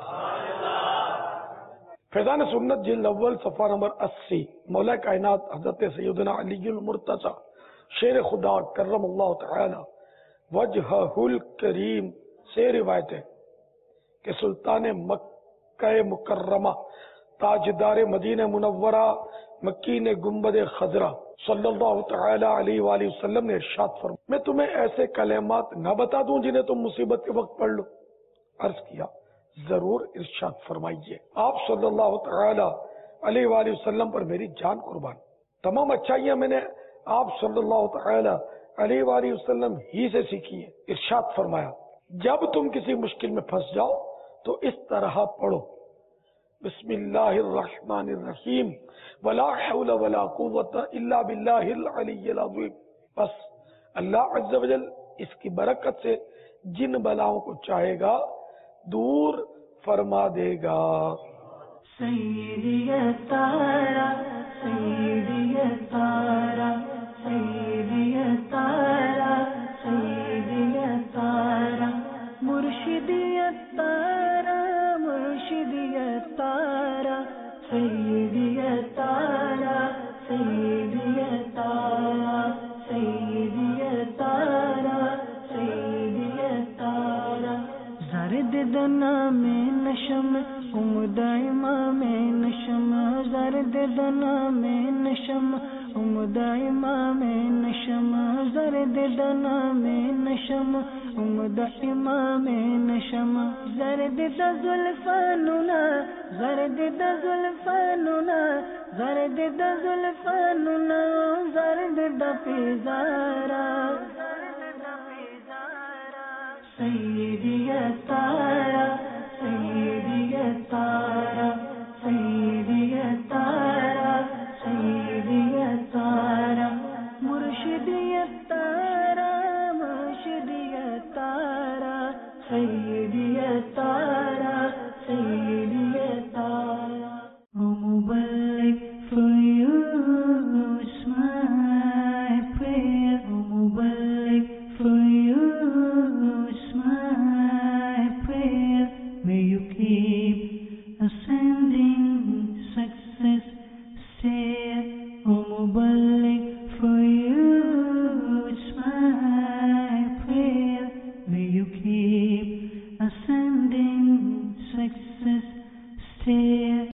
فیضان سنت جلد اول صفحہ نمبر اسی. مولا کائنات حضرت سیدنا علی المرتضی شیر خدا کرم اللہ تعالی وجہہ الکریم سے روایت ہے کہ سلطان مکہ مکرمہ تاجدار مدینہ منورہ مکین گنبد خضرا صلی اللہ تعالی علیہ وآلہ وسلم نے ارشاد فرمایا، میں تمہیں ایسے کلمات نہ بتا دوں جنہیں تم مصیبت کے وقت پڑھ لو؟ عرض کیا ضرور، ارشاد فرمائیے. آپ صلی اللہ تعالی علیہ وآلہ وسلم پر میری جان قربان. تمام اچھائیاں میں نے آپ صلی اللہ تعالی علیہ وآلہ وسلم ہی سے سیکھی ہیں. ارشاد فرمایا، جب تم کسی مشکل میں پھنس جاؤ تو اس طرح پڑھو، بسم اللہ الرحمن الرحیم ولا حول ولا قوت الا باللہ العلی العظیم. بس اللہ عز و جل اس کی برکت سے جن بلاؤں کو چاہے گا دور فرما دے گا. سیدی تارا سیدی تارا سیدی تارا سیدی تارا مرشدی تارا مرشدی تارا سیدی تارا سیدی تارا سیدی تارا سیدی تارا زرد دنا میں نشم امد امام نشم زرد دنا میں نشم امد امام نشم زرد دنا میں نشم امد امام نشم زرد د زلفاننا زرد د زلفاننا زرد د زلفاننا زرد د پیزارا سیدی تارا سیدی تارا سیدی تارا سیدی تارا مرشدی تارا مرشدی تارا سیدی تارا سیدی تارا. O Mubarak, for you is my prayer. O Mubarak, for you is my prayer. May you keep ascending success stair. O Mubarak, for you is my prayer. May you keep ascending success stair.